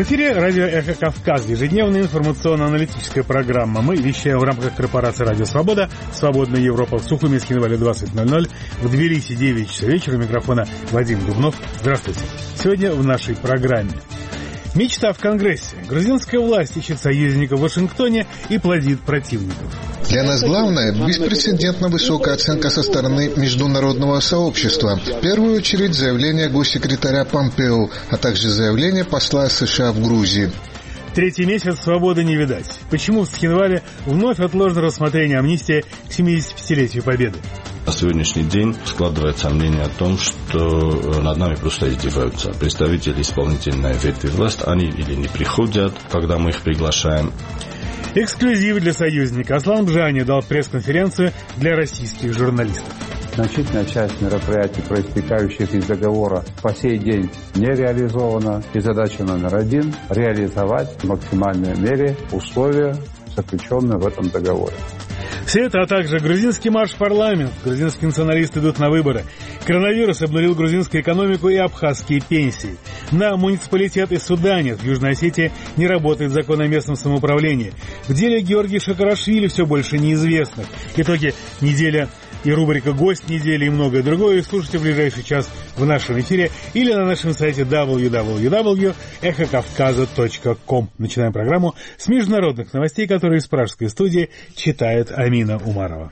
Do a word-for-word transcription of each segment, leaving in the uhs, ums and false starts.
эфире радио «Эхо Кавказ», ежедневная информационно-аналитическая программа. Мы вещаем в рамках корпорации «Радио Свобода», «Свободная Европа» в Сухуми, на двадцать ноль ноль. В Тбилиси девять часов вечера. У микрофона Вадим Дубнов. Здравствуйте. Сегодня в нашей программе. Мечта в Конгрессе. Грузинская власть ищет союзников в Вашингтоне и плодит противников. Для нас главное – беспрецедентно высокая оценка со стороны международного сообщества. В первую очередь заявление госсекретаря Помпео, а также заявление посла США в Грузии. Третий месяц свободы не видать. Почему в Схинвале вновь отложено рассмотрение амнистии к семидесятипятилетию Победы? На сегодняшний день складывается мнение о том, что над нами просто издеваются. Представители исполнительной ветви власти, они или не приходят, когда мы их приглашаем. Эксклюзив для союзника. Аслан Бжани дал пресс-конференцию для российских журналистов. Значительная часть мероприятий, проистекающих из договора, по сей день не реализована. И задача номер один – реализовать в максимальной мере условия, заключенные в этом договоре. Все это, а также грузинский марш в парламент. Грузинские националисты идут на выборы. Коронавирус обнулил грузинскую экономику и абхазские пенсии. На муниципалитет и суда нет. В Южной Осетии не работает закон о местном самоуправлении. В деле Георгия Шакарашвили все больше неизвестных. Итоги недели и рубрика «Гость недели» и многое другое слушайте в ближайший час в нашем эфире или на нашем сайте дабл ю дабл ю дабл ю точка эхо кавказа точка ком. Начинаем программу с международных новостей, которые из пражской студии читает Амина Умарова.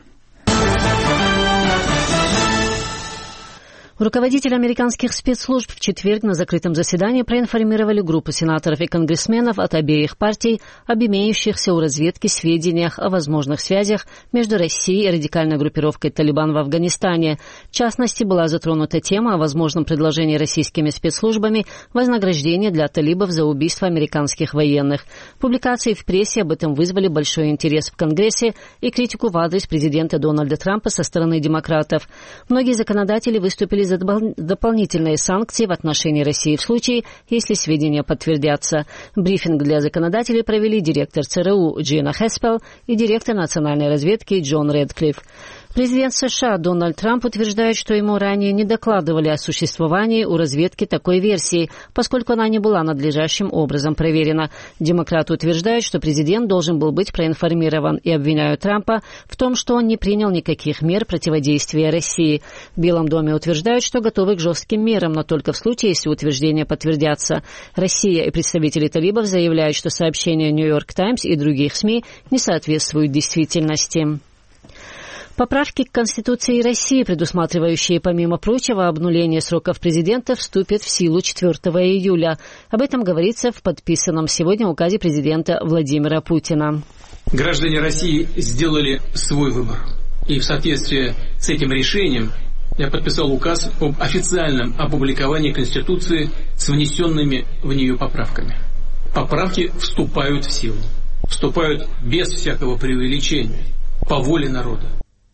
Руководители американских спецслужб в четверг на закрытом заседании проинформировали группу сенаторов и конгрессменов от обеих партий об имеющихся у разведки сведениях о возможных связях между Россией и радикальной группировкой «Талибан» в Афганистане. В частности, была затронута тема о возможном предложении российскими спецслужбами вознаграждения для талибов за убийство американских военных. Публикации в прессе об этом вызвали большой интерес в Конгрессе и критику в адрес президента Дональда Трампа со стороны демократов. Многие законодатели выступили за дополнительные санкции в отношении России в случае, если сведения подтвердятся. Брифинг для законодателей провели директор ЦРУ Джина Хэспел и директор национальной разведки Джон Редклифф. Президент США Дональд Трамп утверждает, что ему ранее не докладывали о существовании у разведки такой версии, поскольку она не была надлежащим образом проверена. Демократы утверждают, что президент должен был быть проинформирован и обвиняют Трампа в том, что он не принял никаких мер противодействия России. В Белом доме утверждают, что готовы к жестким мерам, но только в случае, если утверждения подтвердятся. Россия и представители талибов заявляют, что сообщения «Нью-Йорк Таймс» и других СМИ не соответствуют действительности. Поправки к Конституции России, предусматривающие, помимо прочего, обнуление сроков президента, вступят в силу четвёртого июля. Об этом говорится в подписанном сегодня указе президента Владимира Путина. Граждане России сделали свой выбор. И в соответствии с этим решением я подписал указ об официальном опубликовании Конституции с внесенными в нее поправками. Поправки вступают в силу. Вступают без всякого преувеличения, по воле народа.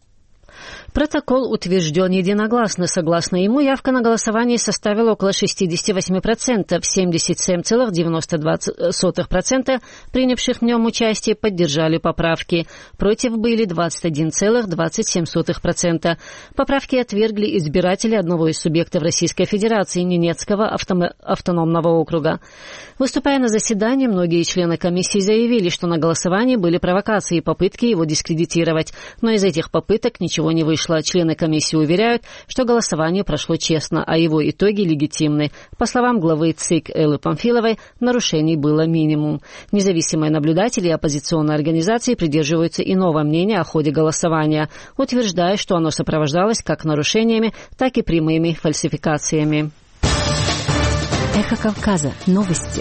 Протокол утвержден единогласно. Согласно ему, явка на голосование составила около шестьдесят восемь процентов. семьдесят семь целых девяносто два сотых процента принявших в нем участие поддержали поправки. Против были двадцать один целых двадцать семь сотых процента. Поправки отвергли избиратели одного из субъектов Российской Федерации, Ненецкого авто- автономного округа. Выступая на заседании, многие члены комиссии заявили, что на голосовании были провокации и попытки его дискредитировать. Но из этих попыток ничего не вышло. Члены комиссии уверяют, что голосование прошло честно, а его итоги легитимны. По словам главы ЦИК Эллы Памфиловой, нарушений было минимум. Независимые наблюдатели и оппозиционные организации придерживаются иного мнения о ходе голосования, утверждая, что оно сопровождалось как нарушениями, так и прямыми фальсификациями. Эхо Кавказа. Новости.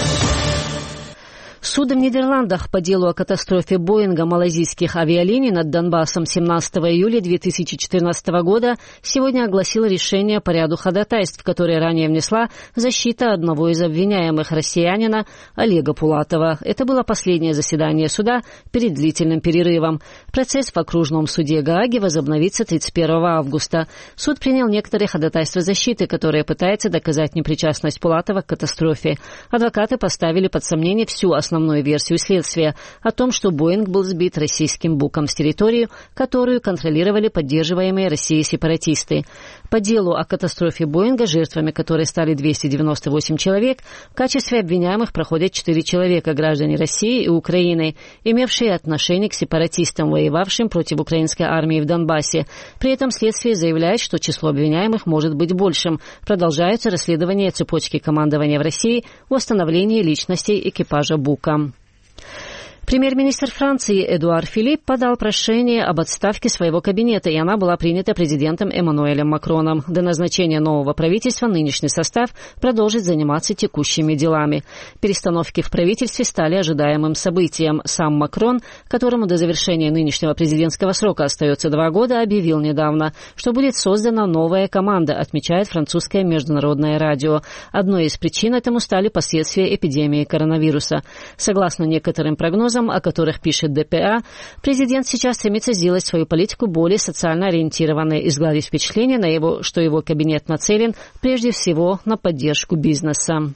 Суд в Нидерландах по делу о катастрофе Боинга малайзийских авиалиний над Донбассом семнадцатого июля две тысячи четырнадцатого года сегодня огласил решение по ряду ходатайств, которые ранее внесла защита одного из обвиняемых, россиянина Олега Пулатова. Это было последнее заседание суда перед длительным перерывом. Процесс в окружном суде Гааги возобновится тридцать первого августа. Суд принял некоторые ходатайства защиты, которые пытаются доказать непричастность Пулатова к катастрофе. Адвокаты поставили под сомнение всю основу основную версию следствия о том, что Боинг был сбит российским буком с территории, которую контролировали поддерживаемые Россией сепаратисты. По делу о катастрофе Боинга, жертвами которой стали двести девяносто восемь человек, в качестве обвиняемых проходят четыре человека, граждане России и Украины, имевшие отношение к сепаратистам, воевавшим против украинской армии в Донбассе. При этом следствие заявляет, что число обвиняемых может быть большим. Продолжаются расследования цепочки командования в России в восстановлении личностей экипажа Бука. Премьер-министр Франции Эдуард Филипп подал прошение об отставке своего кабинета, и она была принята президентом Эммануэлем Макроном. До назначения нового правительства нынешний состав продолжит заниматься текущими делами. Перестановки в правительстве стали ожидаемым событием. Сам Макрон, которому до завершения нынешнего президентского срока остается два года, объявил недавно, что будет создана новая команда, отмечает французское международное радио. Одной из причин этому стали последствия эпидемии коронавируса. Согласно некоторым прогнозам, о которых пишет дэ пэ а, президент сейчас стремится сделать свою политику более социально ориентированной и сгладить впечатление, на его, что его кабинет нацелен прежде всего на поддержку бизнеса.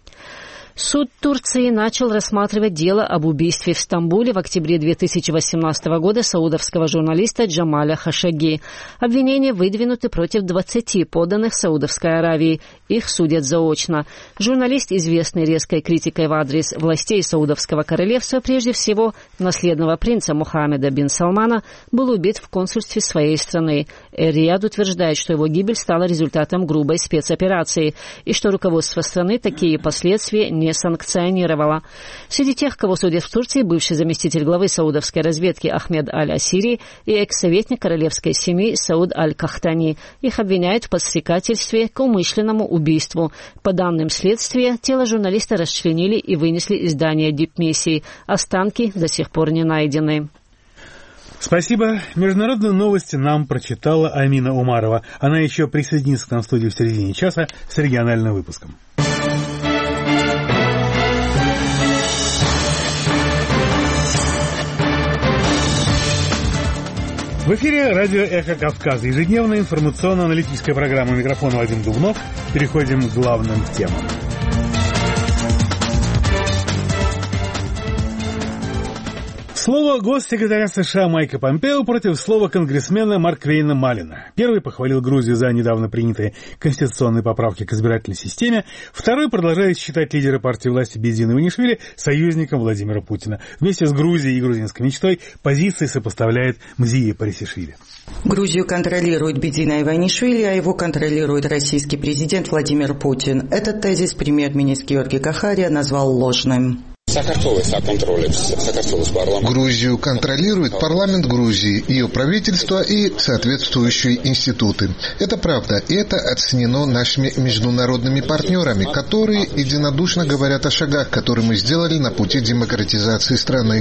Суд Турции начал рассматривать дело об убийстве в Стамбуле в октябре две тысячи восемнадцатого года саудовского журналиста Джамаля Хашаги. Обвинения выдвинуты против двадцати подданных Саудовской Аравии. Их судят заочно. Журналист, известный резкой критикой в адрес властей Саудовского королевства, прежде всего наследного принца Мухаммеда бин Салмана, был убит в консульстве своей страны. Эр-Рияд утверждает, что его гибель стала результатом грубой спецоперации и что руководство страны такие последствия не не санкционировала. Среди тех, кого судят в Турции, бывший заместитель главы саудовской разведки Ахмед Аль-Асири и экс-советник королевской семьи Сауд Аль-Кахтани. Их обвиняют в подстрекательстве к умышленному убийству. По данным следствия, тело журналиста расчленили и вынесли из здания дипмиссии. Останки до сих пор не найдены. Спасибо. Международные новости нам прочитала Амина Умарова. Она еще присоединится к нам в студию в середине часа с региональным выпуском. В эфире радио «Эхо Кавказа». Ежедневная информационно-аналитическая программа. Микрофон Вадим Дубнов. Переходим к главным темам. Слово госсекретаря США Майка Помпео против слова конгрессмена Марквейна Малина. Первый похвалил Грузию за недавно принятые конституционные поправки к избирательной системе. Второй продолжает считать лидера партии власти Бедзина Иванишвили союзником Владимира Путина. Вместе с Грузией и грузинской мечтой позиции сопоставляет Мзия Парисишвили. Грузию контролирует Бедзина Иванишвили, а его контролирует российский президент Владимир Путин. Этот тезис премьер-министр Георгий Кахария назвал ложным. Грузию контролирует парламент Грузии, ее правительство и соответствующие институты. Это правда, и это оценено нашими международными партнерами, которые единодушно говорят о шагах, которые мы сделали на пути демократизации страны.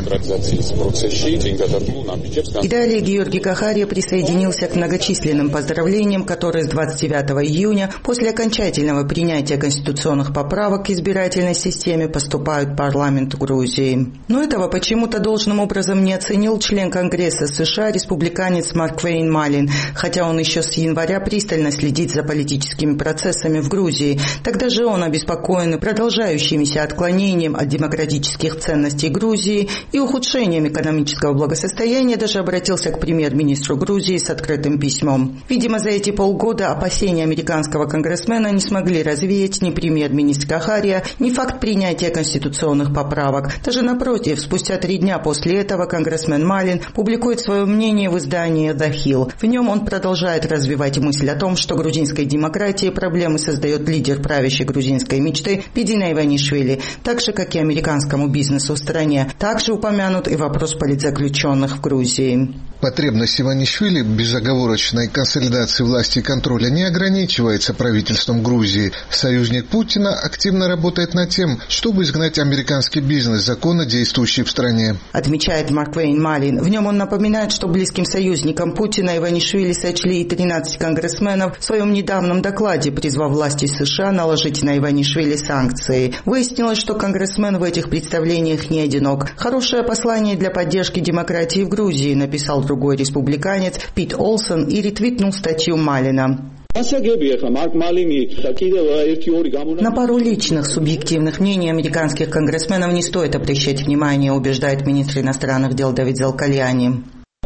И далее Георгий Кахария присоединился к многочисленным поздравлениям, которые с двадцать девятого июня после окончательного принятия конституционных поправок к избирательной системе поступают в парламент Грузии. Но этого почему-то должным образом не оценил член Конгресса США, республиканец Марквейн Малин, хотя он еще с января пристально следит за политическими процессами в Грузии. Тогда же он обеспокоен продолжающимися отклонением от демократических ценностей Грузии и ухудшением экономического благосостояния, даже обратился к премьер-министру Грузии с открытым письмом. Видимо, за эти полгода опасения американского конгрессмена не смогли развеять ни премьер-министр Кахария, ни факт принятия конституционных поправок. Даже напротив, спустя три дня после этого конгрессмен Малин публикует свое мнение в издании The Hill. В нем он продолжает развивать мысль о том, что грузинской демократии проблемы создает лидер правящей грузинской мечты Бедзина Иванишвили, так же, как и американскому бизнесу в стране. Также упомянут и вопрос политзаключенных в Грузии. Потребность Иванишвили в безоговорочной консолидации власти и контроля не ограничивается правительством Грузии. Союзник Путина активно работает над тем, чтобы изгнать американский бизнес, законно действующий в стране. Отмечает Марквейн Малин. В нем он напоминает, что близким союзником Путина Иванишвили сочли и тринадцать конгрессменов в своем недавнем докладе, призвав власти США наложить на Иванишвили санкции. Выяснилось, что конгрессмен в этих представлениях не одинок. Хорошее послание для поддержки демократии в Грузии, написал другой республиканец Пит Олсон и ретвитнул статью Малина. На пару личных субъективных мнений американских конгрессменов не стоит обращать внимание, убеждает министр иностранных дел Давид Залкальяни.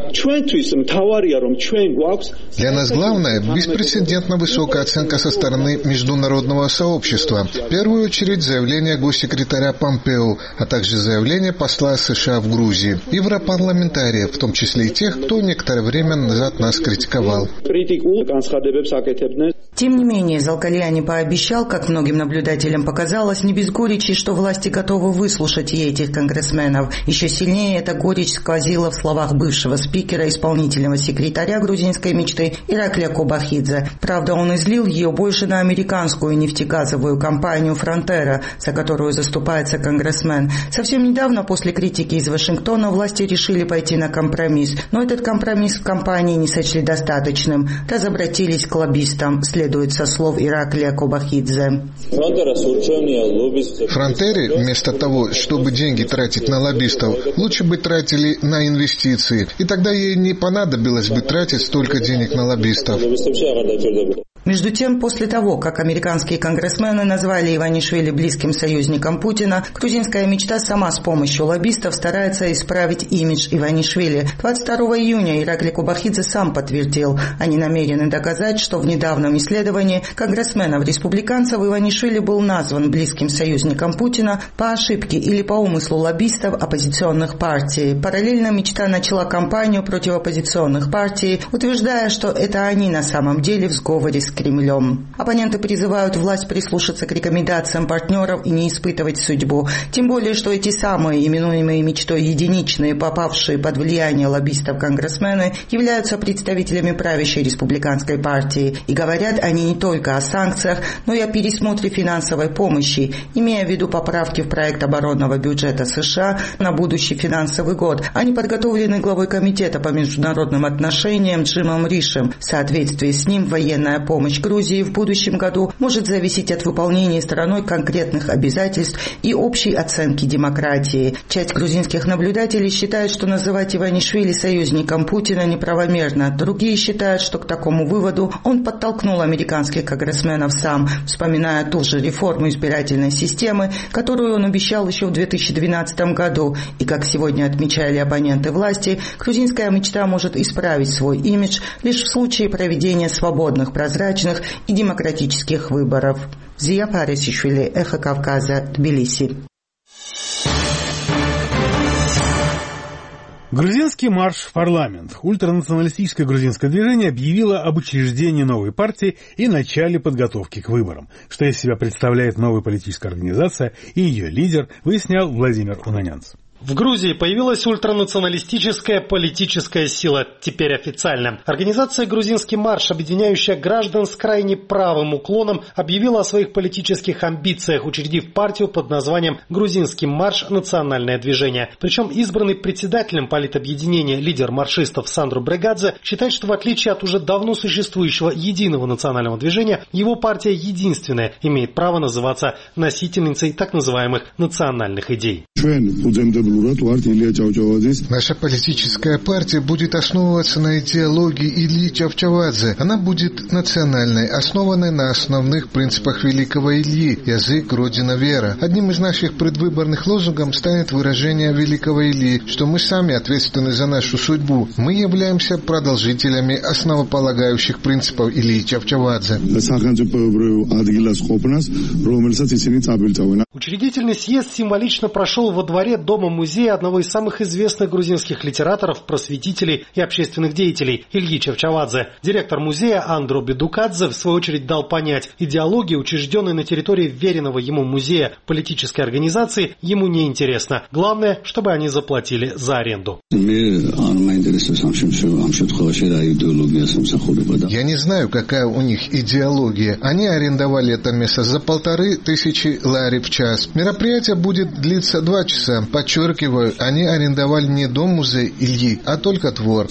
Для нас главное – беспрецедентно высокая оценка со стороны международного сообщества. В первую очередь заявление госсекретаря Помпео, а также заявление посла США в Грузии. Европарламентариев, в том числе и тех, кто некоторое время назад нас критиковал. Тем не менее, Залкальяни пообещал, как многим наблюдателям показалось, не без горечи, что власти готовы выслушать и этих конгрессменов. Еще сильнее эта горечь сквозила в словах бывшего спикера, исполнительного секретаря грузинской мечты Ираклия Кобахидзе. Правда, он излил ее больше на американскую нефтегазовую компанию «Фронтера», за которую заступается конгрессмен. Совсем недавно, после критики из Вашингтона, власти решили пойти на компромисс. Но этот компромисс в компании не сочли достаточным. Раз обратились к лоббистам, следует со слов Ираклия Кобахидзе. «Фронтере, вместо того, чтобы деньги тратить на лоббистов, лучше бы тратили на инвестиции. И тогда ей не понадобилось бы тратить столько денег на лоббистов». Между тем, после того, как американские конгрессмены назвали Иванишвили близким союзником Путина, грузинская мечта сама с помощью лоббистов старается исправить имидж Иванишвили. двадцать второго июня Ираклий Кобахидзе сам подтвердил, они намерены доказать, что в недавнем исследовании конгрессменов-республиканцев Иванишвили был назван близким союзником Путина по ошибке или по умыслу лоббистов оппозиционных партий. Параллельно мечта начала кампанию против оппозиционных партий, утверждая, что это они на самом деле в сговоре с Кремлем. Оппоненты призывают власть прислушаться к рекомендациям партнеров и не испытывать судьбу. Тем более, что эти самые, именуемые мечтой единичные, попавшие под влияние лоббистов конгрессмены, являются представителями правящей республиканской партии. И говорят они не только о санкциях, но и о пересмотре финансовой помощи, имея в виду поправки в проект оборонного бюджета США на будущий финансовый год. Они подготовлены главой комитета по международным отношениям Джимом Ришем. В соответствии с ним военная помощь Помощь Грузии в будущем году может зависеть от выполнения стороной конкретных обязательств и общей оценки демократии. Часть грузинских наблюдателей считает, что называть Иванишвили союзником Путина неправомерно. Другие считают, что к такому выводу он подтолкнул американских конгрессменов сам, вспоминая ту же реформу избирательной системы, которую он обещал еще в две тысячи двенадцатом году. И, как сегодня отмечали оппоненты власти, грузинская мечта может исправить свой имидж лишь в случае проведения свободных, прозрачных и демократических выборов. Зия Парисишвили, Эхо Кавказа, Тбилиси. Грузинский марш в парламент. Ультранационалистическое грузинское движение объявило об учреждении новой партии и начале подготовки к выборам. Что из себя представляет новая политическая организация и ее лидер, выяснял Владимир Унанянц. В Грузии появилась ультранационалистическая политическая сила, теперь официально. Организация «Грузинский марш», объединяющая граждан с крайне правым уклоном, объявила о своих политических амбициях, учредив партию под названием «Грузинский марш. Национальное движение». Причем избранный председателем политобъединения лидер маршистов Сандру Брегадзе считает, что в отличие от уже давно существующего единого национального движения, его партия единственная имеет право называться носительницей так называемых национальных идей. Наша политическая партия будет основываться на идеологии Ильи Чавчавадзе. Она будет национальной, основанной на основных принципах великого Ильи – язык, родина, вера. Одним из наших предвыборных лозунгов станет выражение великого Ильи, что мы сами ответственны за нашу судьбу. Мы являемся продолжителями основополагающих принципов Ильи Чавчавадзе. Учредительный съезд символично прошел во дворе дома-музея одного из самых известных грузинских литераторов, просветителей и общественных деятелей Ильи Чавчавадзе. Директор музея Андро Бедукадзе в свою очередь дал понять, идеология, учрежденная на территории веренного ему музея политической организации, ему не интересна. Главное, чтобы они заплатили за аренду. Я не знаю, какая у них идеология. Они арендовали это место за полторы тысячи лари в час. Мероприятие будет длиться два часа. Подчеркиваю, Подчеркиваю, они арендовали не дом-музей Ильи, а только двор.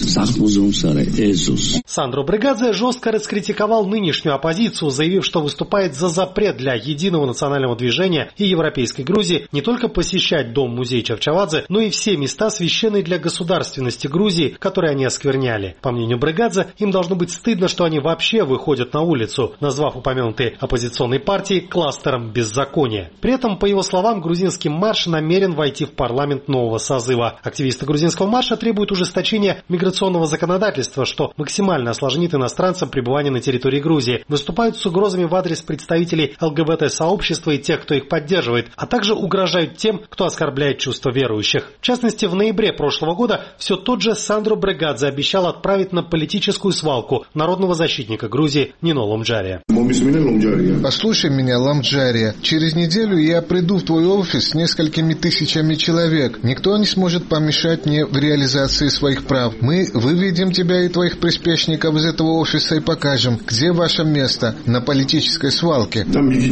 Сандро Бригадзе жестко раскритиковал нынешнюю оппозицию, заявив, что выступает за запрет для единого национального движения и Европейской Грузии не только посещать дом-музей Чавчавадзе, но и все места, священные для государственности Грузии, которые они оскверняли. По мнению Бригадзе, им должно быть стыдно, что они вообще выходят на улицу, назвав упомянутые оппозиционные партии кластером беззакония. При этом, по его словам, грузинский марш намерен войти в парламент нового созыва. Активисты грузинского марша требуют ужесточения миграционного законодательства, что максимально осложнит иностранцам пребывание на территории Грузии. Выступают с угрозами в адрес представителей ЛГБТ-сообщества и тех, кто их поддерживает, а также угрожают тем, кто оскорбляет чувства верующих. В частности, в ноябре прошлого года все тот же Сандро Бригадзе обещал отправить на политическую свалку народного защитника Грузии Нино Ламджария. Послушай меня, Ламджария. Через неделю я приду в твой офис с несколькими тысячами человек. Никто не сможет помешать мне в реализации своих прав. Мы выведем тебя и твоих приспешников из этого офиса и покажем, где ваше место на политической свалке.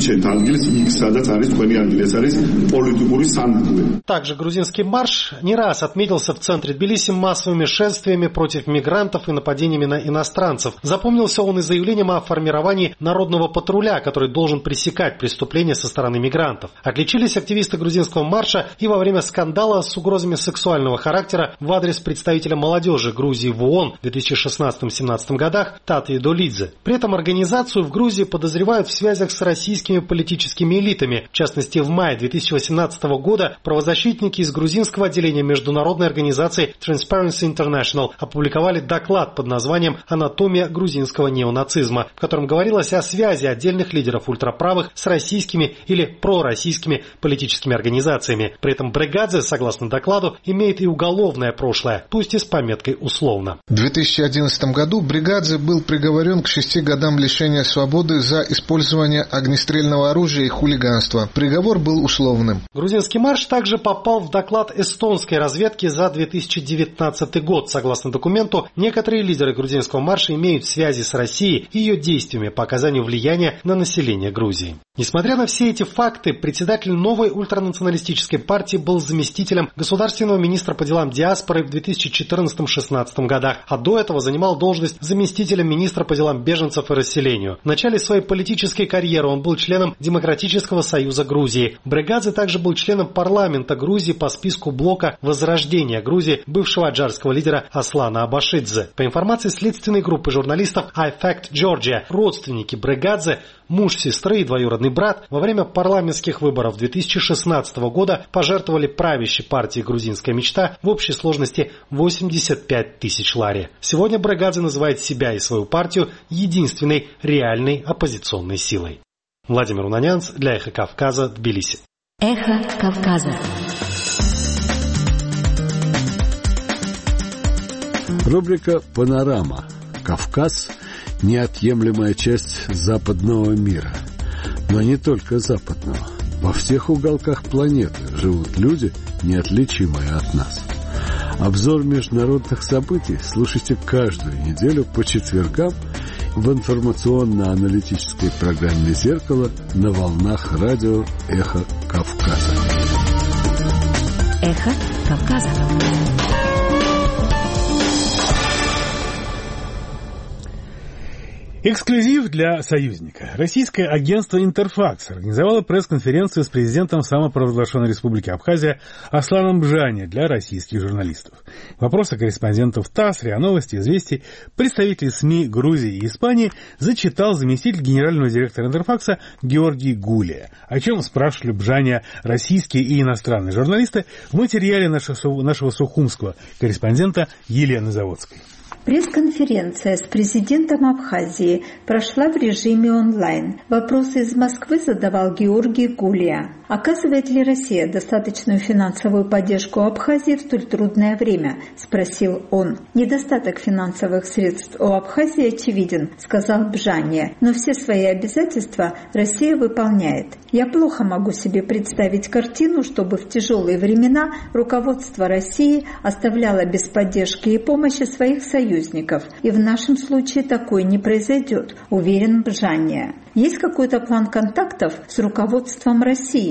Также грузинский марш не раз отметился в центре Тбилиси массовыми шествиями против мигрантов и нападениями на иностранцев. Запомнился он и заявлением о формировании народного патруля, который должен пресекать преступления со стороны мигрантов. Отличились активисты грузинского марша и во время скандала с угрозами сексуального характера в адрес представителя молодежи Грузии в ООН в две тысячи шестнадцатом-семнадцатом годах Тати Долидзе. При этом организацию в Грузии подозревают в связях с российскими политическими элитами. В частности, в мае две тысячи восемнадцатого года правозащитники из грузинского отделения международной организации Transparency International опубликовали доклад под названием «Анатомия грузинского неонацизма», в котором говорилось о связи отдельных лидеров ультраправых с российскими или пророссийскими политическими организациями. При этом Бригадзе, согласно докладу, имеет и уголовное прошлое, пусть и с пометкой «условно». В две тысячи одиннадцатом году Бригадзе был приговорен к шести годам лишения свободы за использование огнестрельного оружия и хулиганство. Приговор был условным. Грузинский марш также попал в доклад эстонской разведки за две тысячи девятнадцатый год. Согласно документу, некоторые лидеры грузинского марша имеют связи с Россией и ее действиями по оказанию влияния на население Грузии. Несмотря на все эти факты, председатель новой ультранационалистической партии был заместителем государственного министра по делам диаспоры в две тысячи четырнадцатом-шестнадцатом годах, а до этого занимал должность заместителя министра по делам беженцев и расселению. В начале своей политической карьеры он был членом Демократического союза Грузии. Бригадзе также был членом парламента Грузии по списку блока «Возрождение Грузии» бывшего аджарского лидера Аслана Абашидзе. По информации следственной группы журналистов iFact Georgia, родственники Бригадзе, муж сестры и двоюродный брат, во время парламентских выборов две тысячи шестнадцатого года пожертвовали правящей партии «Грузинская мечта» в общей сложности восемьдесят пять тысяч лари. Сегодня Бригадзе называет себя и свою партию единственной реальной оппозиционной силой. Владимир Унанянц для «Эхо Кавказа», Тбилиси. Эхо Кавказа. Рубрика «Панорама». Кавказ – неотъемлемая часть западного мира. Но не только западного. Во всех уголках планеты живут люди, неотличимые от нас. Обзор международных событий слушайте каждую неделю по четвергам в информационно-аналитической программе «Зеркало» на волнах радио «Эхо Кавказа». «Эхо Кавказа». Эксклюзив для союзника. Российское агентство «Интерфакс» организовало пресс-конференцию с президентом самопровозглашенной республики Абхазия Асланом Бжани для российских журналистов. Вопросы корреспондентов ТАСС, РИА Новости, Известий, представителей СМИ Грузии и Испании зачитал заместитель генерального директора «Интерфакса» Георгий Гулия. О чем спрашивали Бжаня российские и иностранные журналисты в материале нашего, нашего сухумского корреспондента Елены Заводской. Пресс-конференция с президентом Абхазии прошла в режиме онлайн. Вопросы из Москвы задавал Георгий Гулия. Оказывает ли Россия достаточную финансовую поддержку Абхазии в столь трудное время? Спросил он. Недостаток финансовых средств у Абхазии очевиден, сказал Бжани, но все свои обязательства Россия выполняет. Я плохо могу себе представить картину, чтобы в тяжелые времена руководство России оставляло без поддержки и помощи своих союзников. И в нашем случае такое не произойдет, уверен Бжани. Есть какой-то план контактов с руководством России?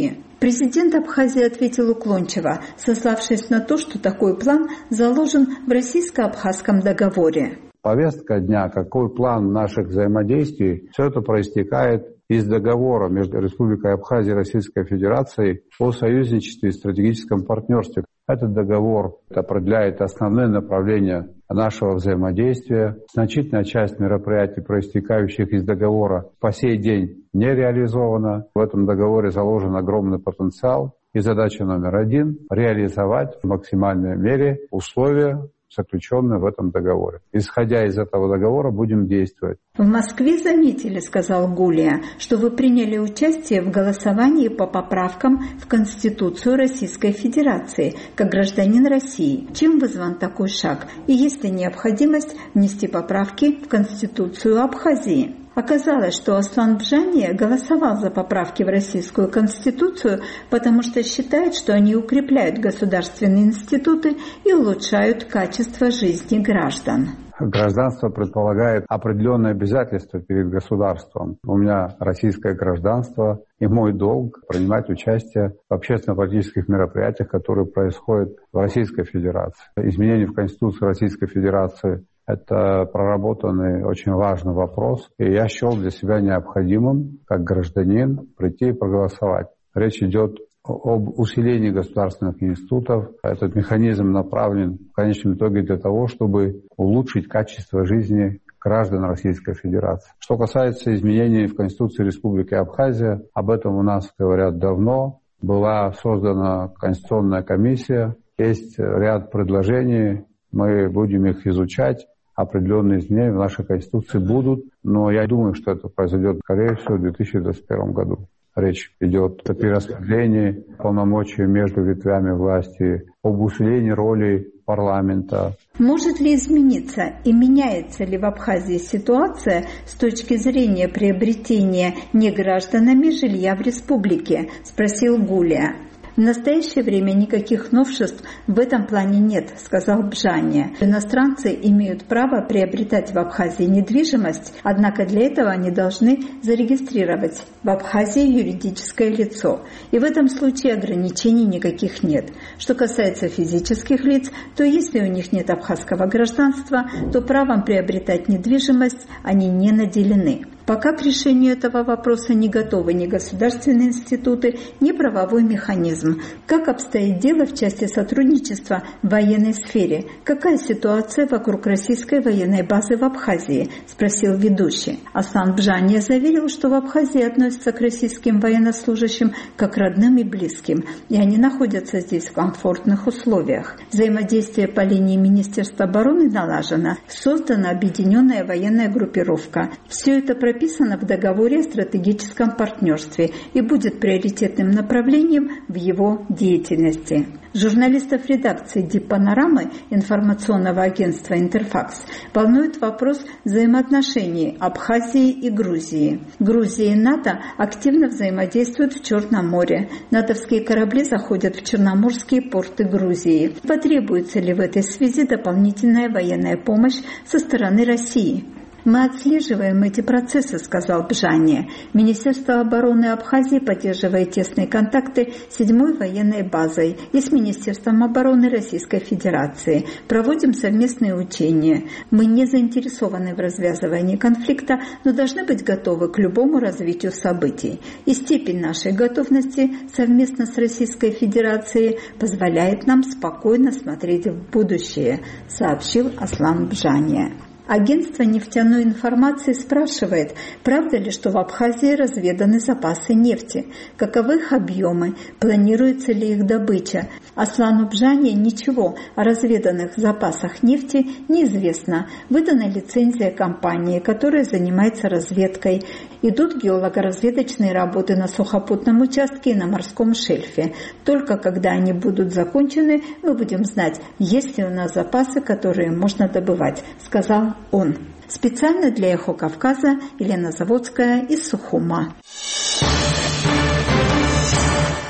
России? Президент Абхазии ответил уклончиво, сославшись на то, что такой план заложен в российско-абхазском договоре. Повестка дня, какой план наших взаимодействий, все это проистекает из договора между Республикой Абхазия и Российской Федерацией о союзничестве и стратегическом партнерстве. Этот договор определяет основные направления нашего взаимодействия. Значительная часть мероприятий, проистекающих из договора, по сей день не реализована. В этом договоре заложен огромный потенциал. И задача номер один – реализовать в максимальной мере условия, заключенные в этом договоре. Исходя из этого договора, будем действовать. В Москве заметили, сказал Гулия, что вы приняли участие в голосовании по поправкам в Конституцию Российской Федерации как гражданин России. Чем вызван такой шаг? И есть ли необходимость внести поправки в Конституцию Абхазии? Оказалось, что Аслан Бжания голосовал за поправки в Российскую Конституцию, потому что считает, что они укрепляют государственные институты и улучшают качество жизни граждан. Гражданство предполагает определенные обязательства перед государством. У меня российское гражданство, и мой долг принимать участие в общественно-политических мероприятиях, которые происходят в Российской Федерации. Изменения в Конституции Российской Федерации – это проработанный очень важный вопрос, и я счел для себя необходимым, как гражданин, прийти и проголосовать. Речь идет об усилении государственных институтов. Этот механизм направлен в конечном итоге для того, чтобы улучшить качество жизни граждан Российской Федерации. Что касается изменений в Конституции Республики Абхазия, об этом у нас говорят давно. Была создана Конституционная комиссия, есть ряд предложений, мы будем их изучать. Определенные изменения в нашей Конституции будут, но я думаю, что это произойдет, скорее всего, в две тысячи двадцать первом году. Речь идет о перераспределении полномочий между ветвями власти, об усилении роли парламента. Может ли измениться и меняется ли в Абхазии ситуация с точки зрения приобретения негражданами жилья в республике? Спросил Гулия. В настоящее время никаких новшеств в этом плане нет, сказал Бжания. Иностранцы имеют право приобретать в Абхазии недвижимость, однако для этого они должны зарегистрировать в Абхазии юридическое лицо. И в этом случае ограничений никаких нет. Что касается физических лиц, то если у них нет абхазского гражданства, то правом приобретать недвижимость они не наделены. Пока к решению этого вопроса не готовы ни государственные институты, ни правовой механизм. Как обстоит дело в части сотрудничества в военной сфере? Какая ситуация вокруг российской военной базы в Абхазии? Спросил ведущий. Аслан Бжания заверил, что в Абхазии относятся к российским военнослужащим как к родным и близким, и они находятся здесь в комфортных условиях. Взаимодействие по линии Министерства обороны налажено, создана объединенная военная группировка. Все это прописано прописано в договоре о стратегическом партнерстве и будет приоритетным направлением в его деятельности. Журналистов редакции Диппанорамы информационного агентства «Интерфакс» волнует вопрос взаимоотношений Абхазии и Грузии. Грузия и НАТО активно взаимодействуют в Черном море. натовские корабли заходят в черноморские порты Грузии. Потребуется ли в этой связи дополнительная военная помощь со стороны России? «Мы отслеживаем эти процессы», — сказал Бжания. Министерство обороны Абхазии поддерживает тесные контакты с седьмой военной базой и с Министерством обороны Российской Федерации. Проводим совместные учения. Мы не заинтересованы в развязывании конфликта, но должны быть готовы к любому развитию событий. И степень нашей готовности совместно с Российской Федерацией позволяет нам спокойно смотреть в будущее, сообщил Аслан Бжания. Агентство нефтяной информации спрашивает, правда ли, что в Абхазии разведаны запасы нефти, каковы их объемы, планируется ли их добыча. Аслану Бжания ничего о разведанных запасах нефти неизвестно. Выдана лицензия компании, которая занимается разведкой. Идут геолого-разведочные работы на сухопутном участке и на морском шельфе. Только когда они будут закончены, мы будем знать, есть ли у нас запасы, которые можно добывать, сказал он. Специально для «Эхо Кавказа» Елена Заводская из Сухума.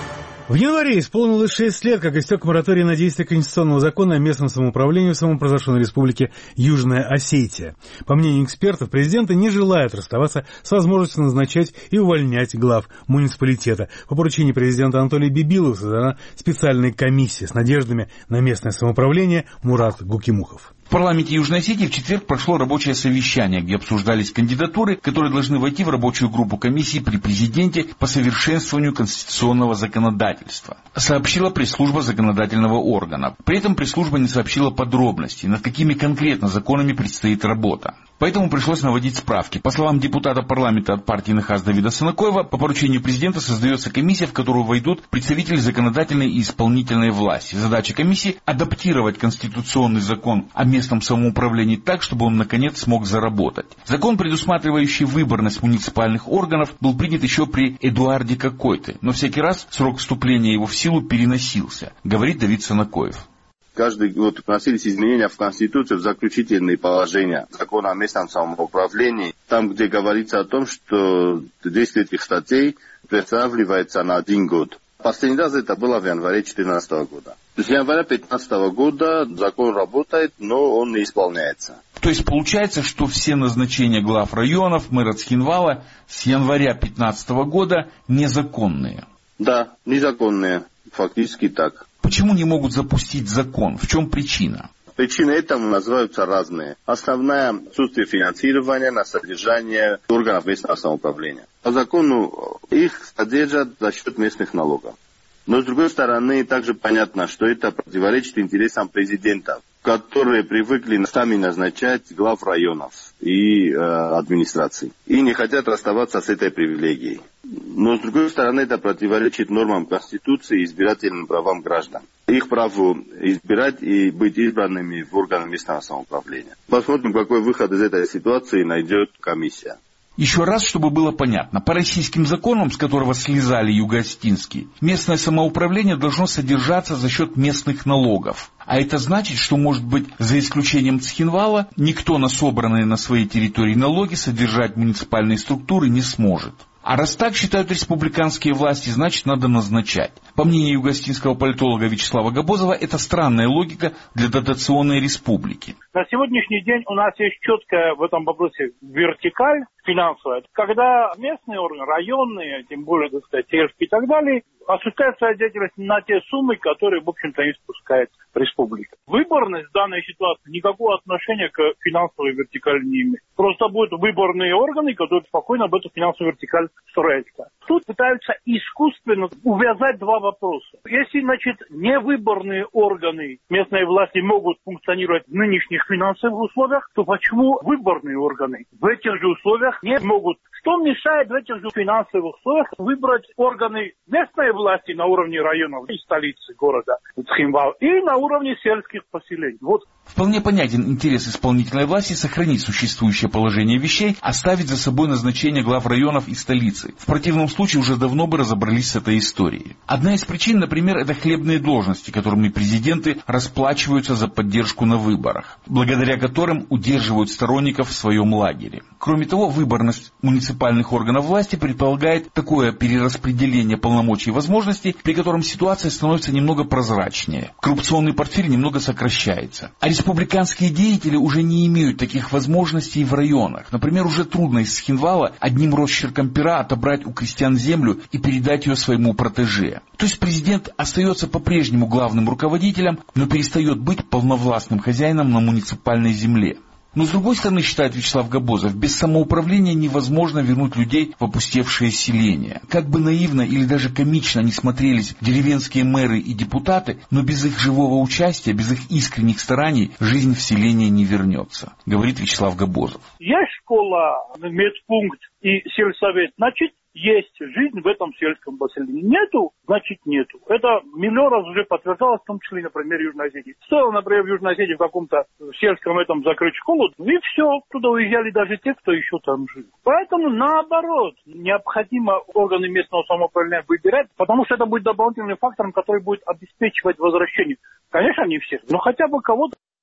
В январе исполнилось шесть лет, как истек мораторий на действие Конституционного закона о местном самоуправлении в самопровозглашенной республике Южная Осетия. По мнению экспертов, президенты не желают расставаться с возможностью назначать и увольнять глав муниципалитета. По поручению президента Анатолия Бибилова создана специальная комиссия с надеждами на местное самоуправление. Мурат Гукимухов. В парламенте Южной Осетии в четверг прошло рабочее совещание, где обсуждались кандидатуры, которые должны войти в рабочую группу комиссии при президенте по совершенствованию конституционного законодательства, сообщила пресс-служба законодательного органа. При этом пресс-служба не сообщила подробностей, над какими конкретно законами предстоит работа. Поэтому пришлось наводить справки. По словам депутата парламента от партии НХАС Давида Санакоева, по поручению президента создается комиссия, в которую войдут представители законодательной и исполнительной власти. Задача комиссии – адаптировать конституционный закон о местном самоуправлении так, чтобы он наконец смог заработать. Закон, предусматривающий выборность муниципальных органов, был принят еще при Эдуарде Какойте, но всякий раз срок вступления его в силу переносился, говорит Давид Санакоев. Каждый год вносились изменения в Конституцию, в заключительные положения закона о местном самоуправлении, там, где говорится о том, что действие этих статей приостанавливается на один год. Последний раз это было в январе две тысячи четырнадцатого года. То есть с января две тысячи пятнадцатого года закон работает, но он не исполняется. То есть получается, что все назначения глав районов, мэра Цхинвала с января две тысячи пятнадцатого года незаконные? Да, незаконные. Фактически так. Почему не могут запустить закон? В чем причина? Причины этому называются разные. Основная – отсутствие финансирования на содержание органов местного самоуправления. По закону их содержат за счет местных налогов. Но с другой стороны, также понятно, что это противоречит интересам президента, которые привыкли сами назначать глав районов и э, администраций. И не хотят расставаться с этой привилегией. Но с другой стороны, это противоречит нормам Конституции и избирательным правам граждан. Их праву избирать и быть избранными в органы местного самоуправления. Посмотрим, какой выход из этой ситуации найдет комиссия. Еще раз, чтобы было понятно, по российским законам, с которого слезали юго-осетинские, местное самоуправление должно содержаться за счет местных налогов. А это значит, что, может быть, за исключением Цхинвала, никто на собранные на своей территории налоги содержать муниципальные структуры не сможет. А раз так считают республиканские власти, значит, надо назначать. По мнению юго-осетинского политолога Вячеслава Габозова, это странная логика для дотационной республики. На сегодняшний день у нас есть четкая в этом вопросе вертикаль финансовая. Когда местные органы, районные, тем более, так сказать, сельские и так далее, осуществляют свою деятельность на те суммы, которые, в общем-то, и спускает республика. Выборность в данной ситуации никакого отношения к финансовой вертикали не имеет. Просто будут выборные органы, которые спокойно об эту финансовую вертикаль строятся. Тут пытаются искусственно увязать два вопроса. Если, значит, невыборные органы местной власти могут функционировать в нынешних финансовых условиях, то почему выборные органы в этих же условиях не могут? Что мешает в этих же финансовых условиях выбрать органы местной власти на уровне районов и столицы города Цхинвал и на уровне сельских поселений? Вот. Вполне понятен интерес исполнительной власти сохранить существующее положение вещей, оставить за собой назначение глав районов и столицы. В противном случае уже давно бы разобрались с этой историей. Одна из причин, например, это хлебные должности, которыми президенты расплачиваются за поддержку на выборах, благодаря которым удерживают сторонников в своем лагере. Кроме того, выборность муниципальных органов власти предполагает такое перераспределение полномочий и возможностей, при котором ситуация становится немного прозрачнее. Коррупционный портфель немного сокращается. А республиканские деятели уже не имеют таких возможностей в районах. Например, уже трудно из Цхинвала одним росчерком пера отобрать у крестьян землю и передать ее своему протеже. То есть президент остается по-прежнему главным руководителем, но перестает быть полновластным хозяином на муниципальной земле. Но с другой стороны, считает Вячеслав Габозов, без самоуправления невозможно вернуть людей в опустевшее селение. Как бы наивно или даже комично ни смотрелись деревенские мэры и депутаты, но без их живого участия, без их искренних стараний жизнь в селении не вернется, говорит Вячеслав Габозов. Есть школа, медпункт и сельсовет, значит, есть жизнь в этом сельском поселении. Нету, значит нету. Это миллион раз уже подтверждалось, в том числе и, например, Южной Осетии. Стоило, например, в Южной Осетии в каком-то сельском этом закрыть школу, и все, туда уезжали даже те, кто еще там жил. Поэтому, наоборот, необходимо органы местного самоуправления выбирать, потому что это будет дополнительным фактором, который будет обеспечивать возвращение. Конечно, не всех, но хотя бы кого-то.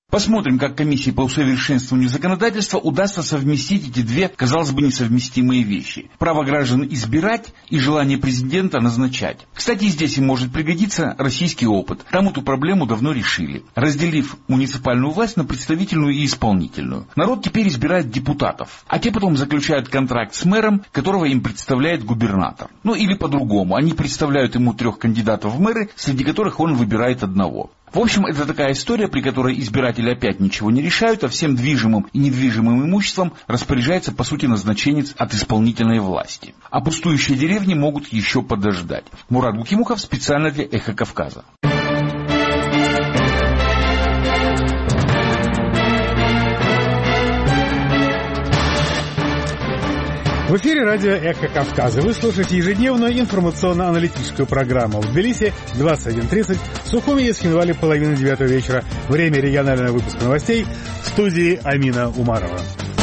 Посмотрим, как комиссии по усовершенствованию законодательства удастся совместить эти две, казалось бы, несовместимые вещи. Право граждан избирать и желание президента назначать. Кстати, здесь им может пригодиться российский опыт. Там эту проблему давно решили, разделив муниципальную власть на представительную и исполнительную. Народ теперь избирает депутатов, а те потом заключают контракт с мэром, которого им представляет губернатор. Ну или по-другому, они представляют ему трех кандидатов в мэры, среди которых он выбирает одного. В общем, это такая история, при которой избиратели опять ничего не решают, а всем движимым и недвижимым имуществом распоряжается, по сути, назначенец от исполнительной власти. А пустующие деревни могут еще подождать. Мурат Гукимухов специально для «Эхо Кавказа». В эфире радио «Эхо Кавказа». Вы слушаете ежедневную информационно-аналитическую программу. В Тбилиси двадцать один тридцать, в Сухуми и Схинвале половина девятого вечера. Время регионального выпуска новостей в студии Амина Умарова.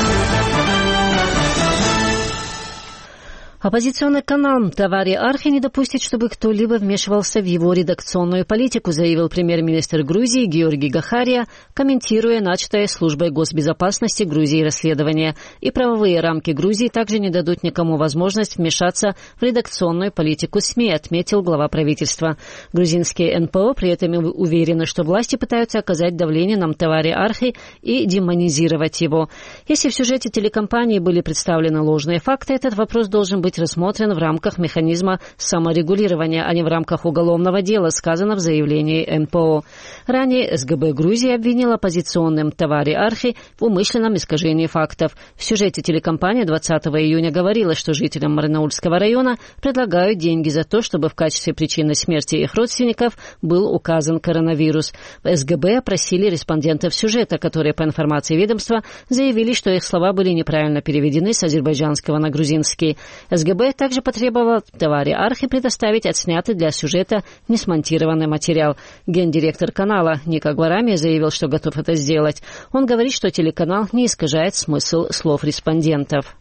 Оппозиционный канал «Тавари Архи» не допустит, чтобы кто-либо вмешивался в его редакционную политику, заявил премьер-министр Грузии Георгий Гахария, комментируя начатое службой госбезопасности Грузии расследование. И правовые рамки Грузии также не дадут никому возможность вмешаться в редакционную политику СМИ, отметил глава правительства. Грузинские эн пэ о при этом уверены, что власти пытаются оказать давление на «Тавари Архи» и демонизировать его. Если в сюжете телекомпании были представлены ложные факты, этот вопрос должен быть рассмотрен в рамках механизма саморегулирования, а не в рамках уголовного дела, сказано в заявлении эн пэ о. Ранее эс гэ бэ Грузии обвинила оппозиционным «Тавари Архи» в умышленном искажении фактов. В сюжете телекомпания двадцатого июня говорила, что жителям Марнаульского района предлагают деньги за то, чтобы в качестве причины смерти их родственников был указан коронавирус. В эс гэ бэ опросили респондентов сюжета, которые, по информации ведомства, заявили, что их слова были неправильно переведены с азербайджанского на грузинский. эс гэ бэ также потребовала «Тавари Архи» предоставить отснятый для сюжета несмонтированный материал. Гендиректор канала Ника Гварами заявил, что готов это сделать. Он говорит, что телеканал не искажает смысл слов респондентов.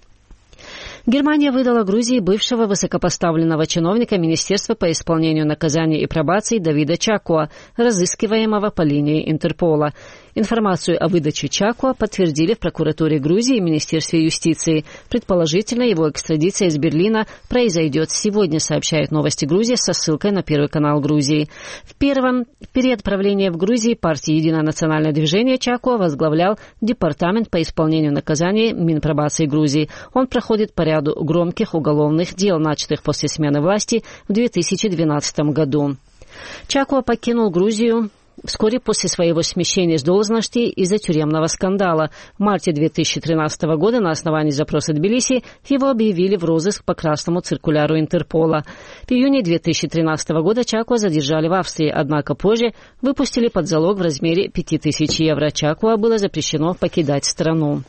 Германия выдала Грузии бывшего высокопоставленного чиновника Министерства по исполнению наказаний и пробации Давида Чакуа, разыскиваемого по линии Интерпола. Информацию о выдаче Чакуа подтвердили в прокуратуре Грузии и Министерстве юстиции. Предположительно, его экстрадиция из Берлина произойдет сегодня, сообщает «Новости Грузии» со ссылкой на Первый канал Грузии. В первом период правления в Грузии партии «Единое национальное движение» Чакуа возглавлял Департамент по исполнению наказаний Минпробации Грузии. Он проходит по ряду громких уголовных дел, начатых после смены власти в две тысячи двенадцатом году. Чакуа покинул Грузию вскоре после своего смещения с должности из-за тюремного скандала. В марте две тысячи тринадцатого года на основании запроса Тбилиси его объявили в розыск по красному циркуляру Интерпола. В июне две тысячи тринадцатого года Чакуа задержали в Австрии, однако позже выпустили под залог в размере пяти тысяч евро. Чакуа было запрещено покидать страну.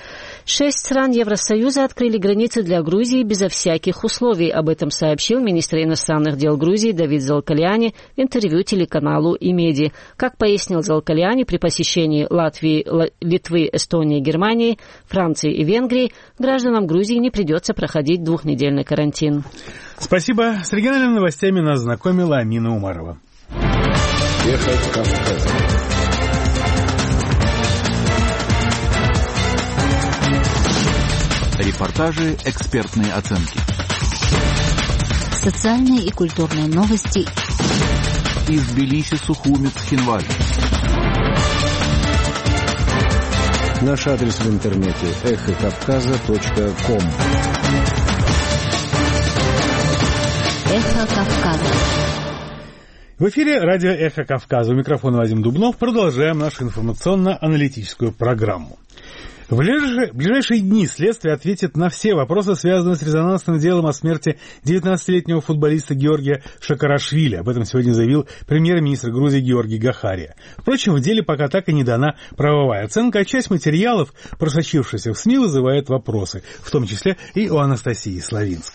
Шесть стран Евросоюза открыли границы для Грузии безо всяких условий. Об этом сообщил министр иностранных дел Грузии Давид Залкаляни в интервью телеканалу Имеди. Как пояснил Залкаляни, при посещении Латвии, Литвы, Эстонии, Германии, Франции и Венгрии гражданам Грузии не придется проходить двухнедельный карантин. Спасибо. С региональными новостями нас знакомила Амина Умарова. Эхо Кавказа. Репортажи, экспертные оценки. Социальные и культурные новости. Из Тбилиси, Сухуми, Цхинвали. Наш адрес в интернете эхо кавказа точка ком. Эхо Кавказа. В эфире радио «Эхо Кавказа». У микрофона Вадим Дубнов. Продолжаем нашу информационно-аналитическую программу. В ближайшие дни следствие ответит на все вопросы, связанные с резонансным делом о смерти девятнадцатилетнего футболиста Георгия Шакарашвили. Об этом сегодня заявил премьер-министр Грузии Георгий Гахария. Впрочем, в деле пока так и не дана правовая оценка, а часть материалов, просочившихся в СМИ, вызывает вопросы, в том числе и у Анастасии Славинской.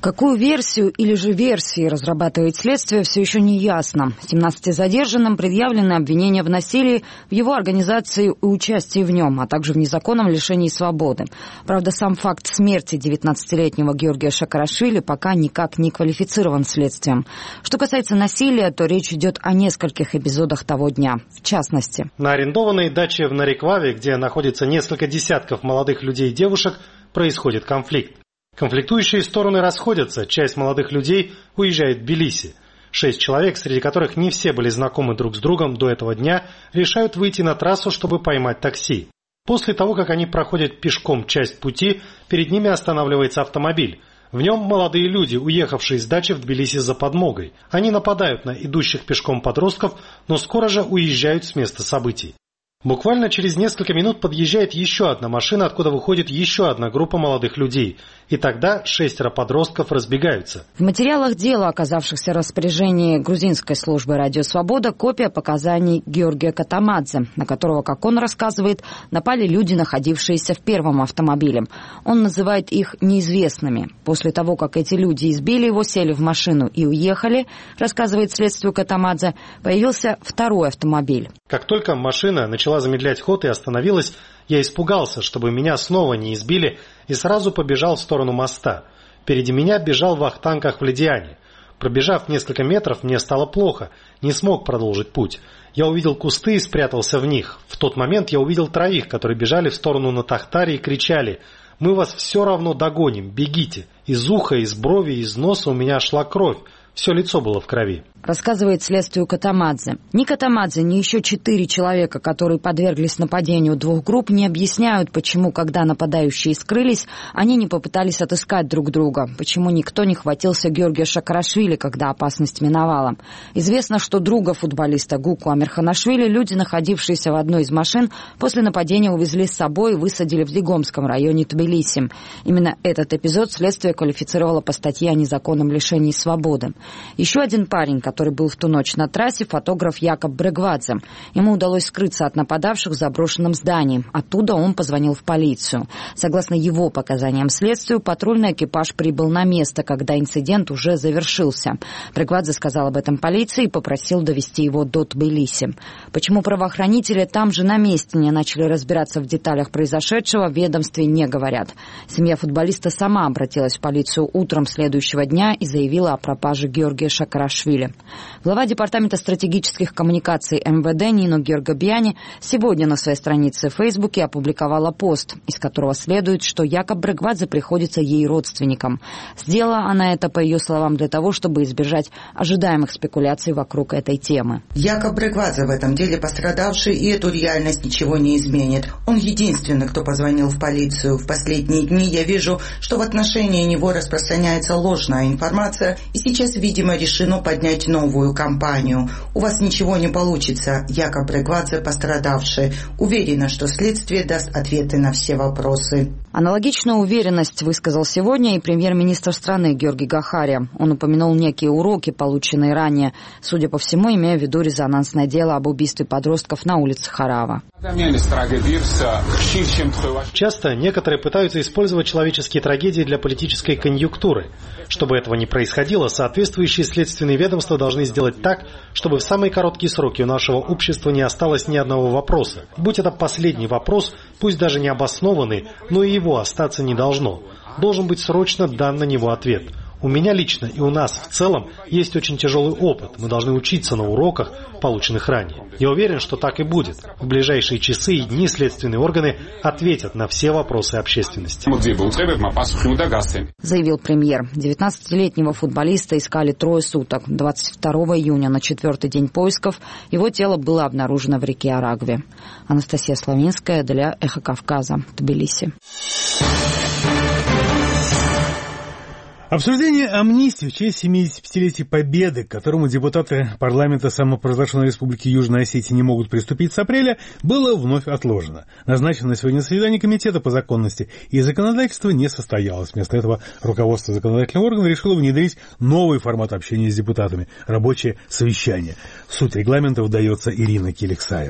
Какую версию или же версии разрабатывает следствие, все еще не ясно. семнадцати задержанным предъявлены обвинения в насилии, в его организации и участии в нем, а также в незаконном лишении свободы. Правда, сам факт смерти девятнадцатилетнего Георгия Шакарашвили пока никак не квалифицирован следствием. Что касается насилия, то речь идет о нескольких эпизодах того дня. В частности, на арендованной даче в Нарикваве, где находится несколько десятков молодых людей и девушек, происходит конфликт. Конфликтующие стороны расходятся, часть молодых людей уезжает в Тбилиси. Шесть человек, среди которых не все были знакомы друг с другом до этого дня, решают выйти на трассу, чтобы поймать такси. После того, как они проходят пешком часть пути, перед ними останавливается автомобиль. В нем молодые люди, уехавшие с дачи в Тбилиси за подмогой. Они нападают на идущих пешком подростков, но скоро же уезжают с места событий. Буквально через несколько минут подъезжает еще одна машина, откуда выходит еще одна группа молодых людей. И тогда шестеро подростков разбегаются. В материалах дела, оказавшихся в распоряжении грузинской службы «Радио Свобода», копия показаний Георгия Катамадзе, на которого, как он рассказывает, напали люди, находившиеся в первом автомобиле. Он называет их неизвестными. После того, как эти люди избили его, сели в машину и уехали, рассказывает следствию Катамадзе, появился второй автомобиль. Как только машина начала замедлять ход и остановилась, я испугался, чтобы меня снова не избили, и сразу побежал в сторону моста. Впереди меня бежал Вахтанг Ахвледиани. Пробежав несколько метров, мне стало плохо, не смог продолжить путь. Я увидел кусты и спрятался в них. В тот момент я увидел троих, которые бежали в сторону Натахтари и кричали: «Мы вас все равно догоним, бегите!» Из уха, из брови, из носа у меня шла кровь. Все лицо было в крови. Рассказывает следствию Катамадзе. Ни Катамадзе, ни еще четыре человека, которые подверглись нападению двух групп, не объясняют, почему, когда нападающие скрылись, они не попытались отыскать друг друга, почему никто не хватился Георгия Шакарашвили, когда опасность миновала. Известно, что друга футболиста Гуку Амирханашвили люди, находившиеся в одной из машин, после нападения увезли с собой и высадили в Лигомском районе Тбилиси. Именно этот эпизод следствие квалифицировало по статье о незаконном лишении свободы. Еще один парень, который был в ту ночь на трассе, фотограф Якоб Брегвадзе. Ему удалось скрыться от нападавших в заброшенном здании. Оттуда он позвонил в полицию. Согласно его показаниям следствию, патрульный экипаж прибыл на место, когда инцидент уже завершился. Брегвадзе сказал об этом полиции и попросил довести его до Тбилиси. Почему правоохранители там же на месте не начали разбираться в деталях произошедшего, в ведомстве не говорят. Семья футболиста сама обратилась в полицию утром следующего дня и заявила о пропаже Георгия Шакарашвили. Глава Департамента стратегических коммуникаций эм вэ дэ Нино Георгобиани сегодня на своей странице в Фейсбуке опубликовала пост, из которого следует, что Якоб Брегвадзе приходится ей родственникам. Сделала она это, по ее словам, для того, чтобы избежать ожидаемых спекуляций вокруг этой темы. Якоб Брегвадзе в этом деле пострадавший, и эту реальность ничего не изменит. Он единственный, кто позвонил в полицию. В последние дни я вижу, что в отношении него распространяется ложная информация, и сейчас, видимо, решено поднять новую кампанию. У вас ничего не получится, Якоб Брегвадзе пострадавший. Уверена, что следствие даст ответы на все вопросы. Аналогичную уверенность высказал сегодня и премьер-министр страны Георги Гахария. Он упомянул некие уроки, полученные ранее, судя по всему, имея в виду резонансное дело об убийстве подростков на улице Харава. Часто некоторые пытаются использовать человеческие трагедии для политической конъюнктуры. Чтобы этого не происходило, соответствующие следственные ведомства должны сделать так, чтобы в самые короткие сроки у нашего общества не осталось ни одного вопроса. Будь это последний вопрос, пусть даже не обоснованный, но и его остаться не должно. Должен быть срочно дан на него ответ. У меня лично и у нас в целом есть очень тяжелый опыт. Мы должны учиться на уроках, полученных ранее. Я уверен, что так и будет. В ближайшие часы и дни следственные органы ответят на все вопросы общественности. Заявил премьер. девятнадцатилетнего футболиста искали трое суток. двадцать второго июня, на четвертый день поисков, его тело было обнаружено в реке Арагве. Анастасия Славинская для Эхо Кавказа, Тбилиси. Обсуждение амнистии в честь семидесятипятилетия Победы, к которому депутаты парламента самопровозглашенной республики Южная Осетия не могут приступить с апреля, было вновь отложено. Назначенное сегодня заседание комитета по законности и законодательству не состоялось. Вместо этого руководство законодательного органа решило внедрить новый формат общения с депутатами – рабочее совещание. В суть регламента вдается Ирина Киликсаева.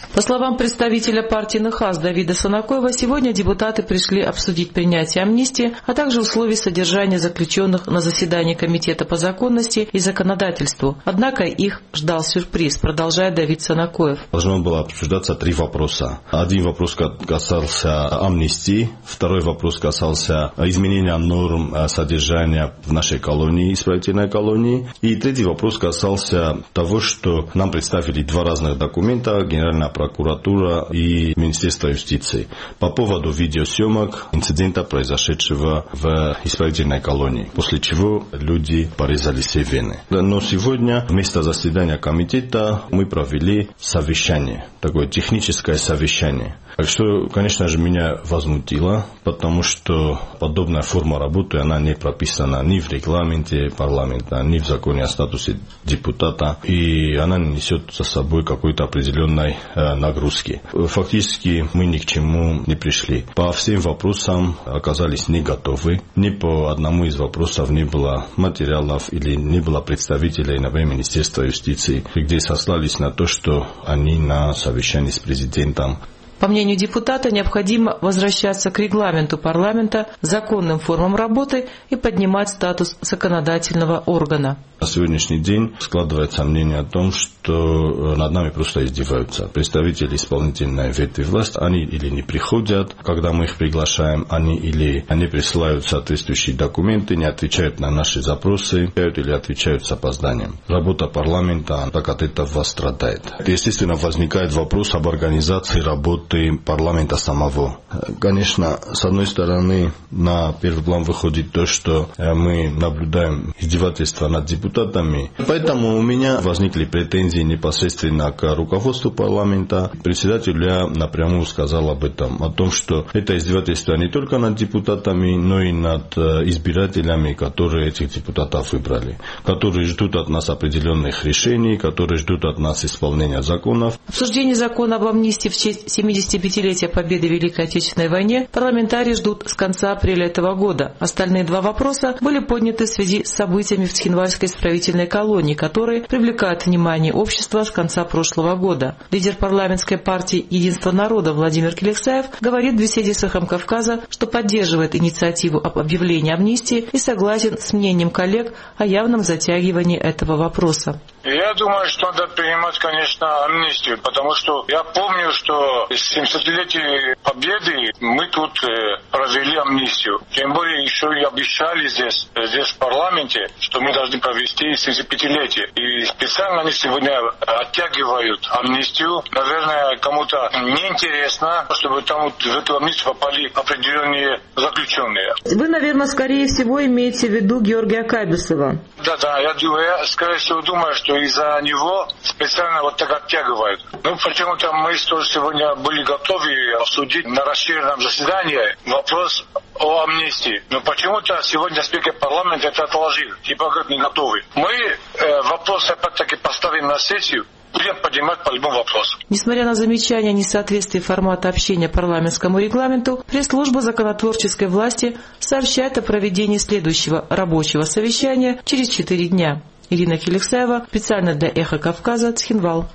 По словам представителя партии НХАС Давида Санакоева, сегодня депутаты пришли обсудить принятие амнистии, а также условий содержания заключенных на заседании Комитета по законности и законодательству. Однако их ждал сюрприз, продолжает Давид Санакоев. Должно было обсуждаться три вопроса. Один вопрос касался амнистии, второй вопрос касался изменения норм содержания в нашей колонии, исправительной колонии, и третий вопрос касался того, что нам представили два разных документа, Генеральная прокуратура и Министерство юстиции, по поводу видеосъемок инцидента, произошедшего в исправительной колонии, после чего люди порезали все вены. Но сегодня вместо заседания комитета мы провели совещание, такое техническое совещание. Так что, конечно же, меня возмутило, потому что подобная форма работы, она не прописана ни в регламенте парламента, ни в законе о статусе депутата, и она не несет за собой какой-то определенной э, нагрузки. Фактически мы ни к чему не пришли. По всем вопросам оказались не готовы. Ни по одному из вопросов не было материалов или не было представителей, например, Министерства юстиции, где сослались на то, что они на совещании с президентом. По мнению депутата, необходимо возвращаться к регламенту парламента, законным формам работы и поднимать статус законодательного органа. На сегодняшний день складывается мнение о том, что над нами просто издеваются. Представители исполнительной ветви власти, они или не приходят, когда мы их приглашаем, они или они присылают соответствующие документы, не отвечают на наши запросы, или отвечают с опозданием. Работа парламента так от этого страдает. Естественно, возникает вопрос об организации работы парламента самого. Конечно, с одной стороны, на первый план выходит то, что мы наблюдаем издевательства над депутатами. Поэтому у меня возникли претензии непосредственно к руководству парламента. Председателю я напрямую сказал об этом, о том, что это издевательство не только над депутатами, но и над избирателями, которые этих депутатов выбрали, которые ждут от нас определенных решений, которые ждут от нас исполнения законов. Обсуждение закона об амнистии в честь семидесятипятилетия победы в Великой Отечественной войне парламентарии ждут с конца апреля этого года. Остальные два вопроса были подняты в связи с событиями в Цхинвальской исправительной колонии, которые привлекают внимание общества с конца прошлого года. Лидер парламентской партии «Единство народа» Владимир Келексаев говорит в беседе с «Эхом Кавказа», что поддерживает инициативу об объявлении амнистии и согласен с мнением коллег о явном затягивании этого вопроса. Я думаю, что надо принимать, конечно, амнистию, потому что я помню, что с семидесятилетия Победы мы тут провели амнистию. Тем более еще и обещали здесь, здесь в парламенте, что мы должны провести семидесятипятилетие. И специально они сегодня оттягивают амнистию. Наверное, кому-то неинтересно, чтобы там вот в эту амнистию попали определенные заключенные. Вы, наверное, скорее всего имеете в виду Георгия Кабисова. Да, да, я, я скорее всего думаю, что из-за него специально вот так оттягивают. Ну, почему-то мы тоже сегодня были готовы обсудить на расширенном заседании вопрос о амнистии. Но почему-то сегодня спикер парламента это отложил. Типа как не готовы. Мы э, вопрос опять-таки поставим на сессию. Будем поднимать по любому вопросу. Несмотря на замечания о несоответствии формата общения парламентскому регламенту, пресс-служба законотворческой власти сообщает о проведении следующего рабочего совещания через четыре дня. Ирина Келексаева, специально для «Эхо Кавказа», Цхинвал.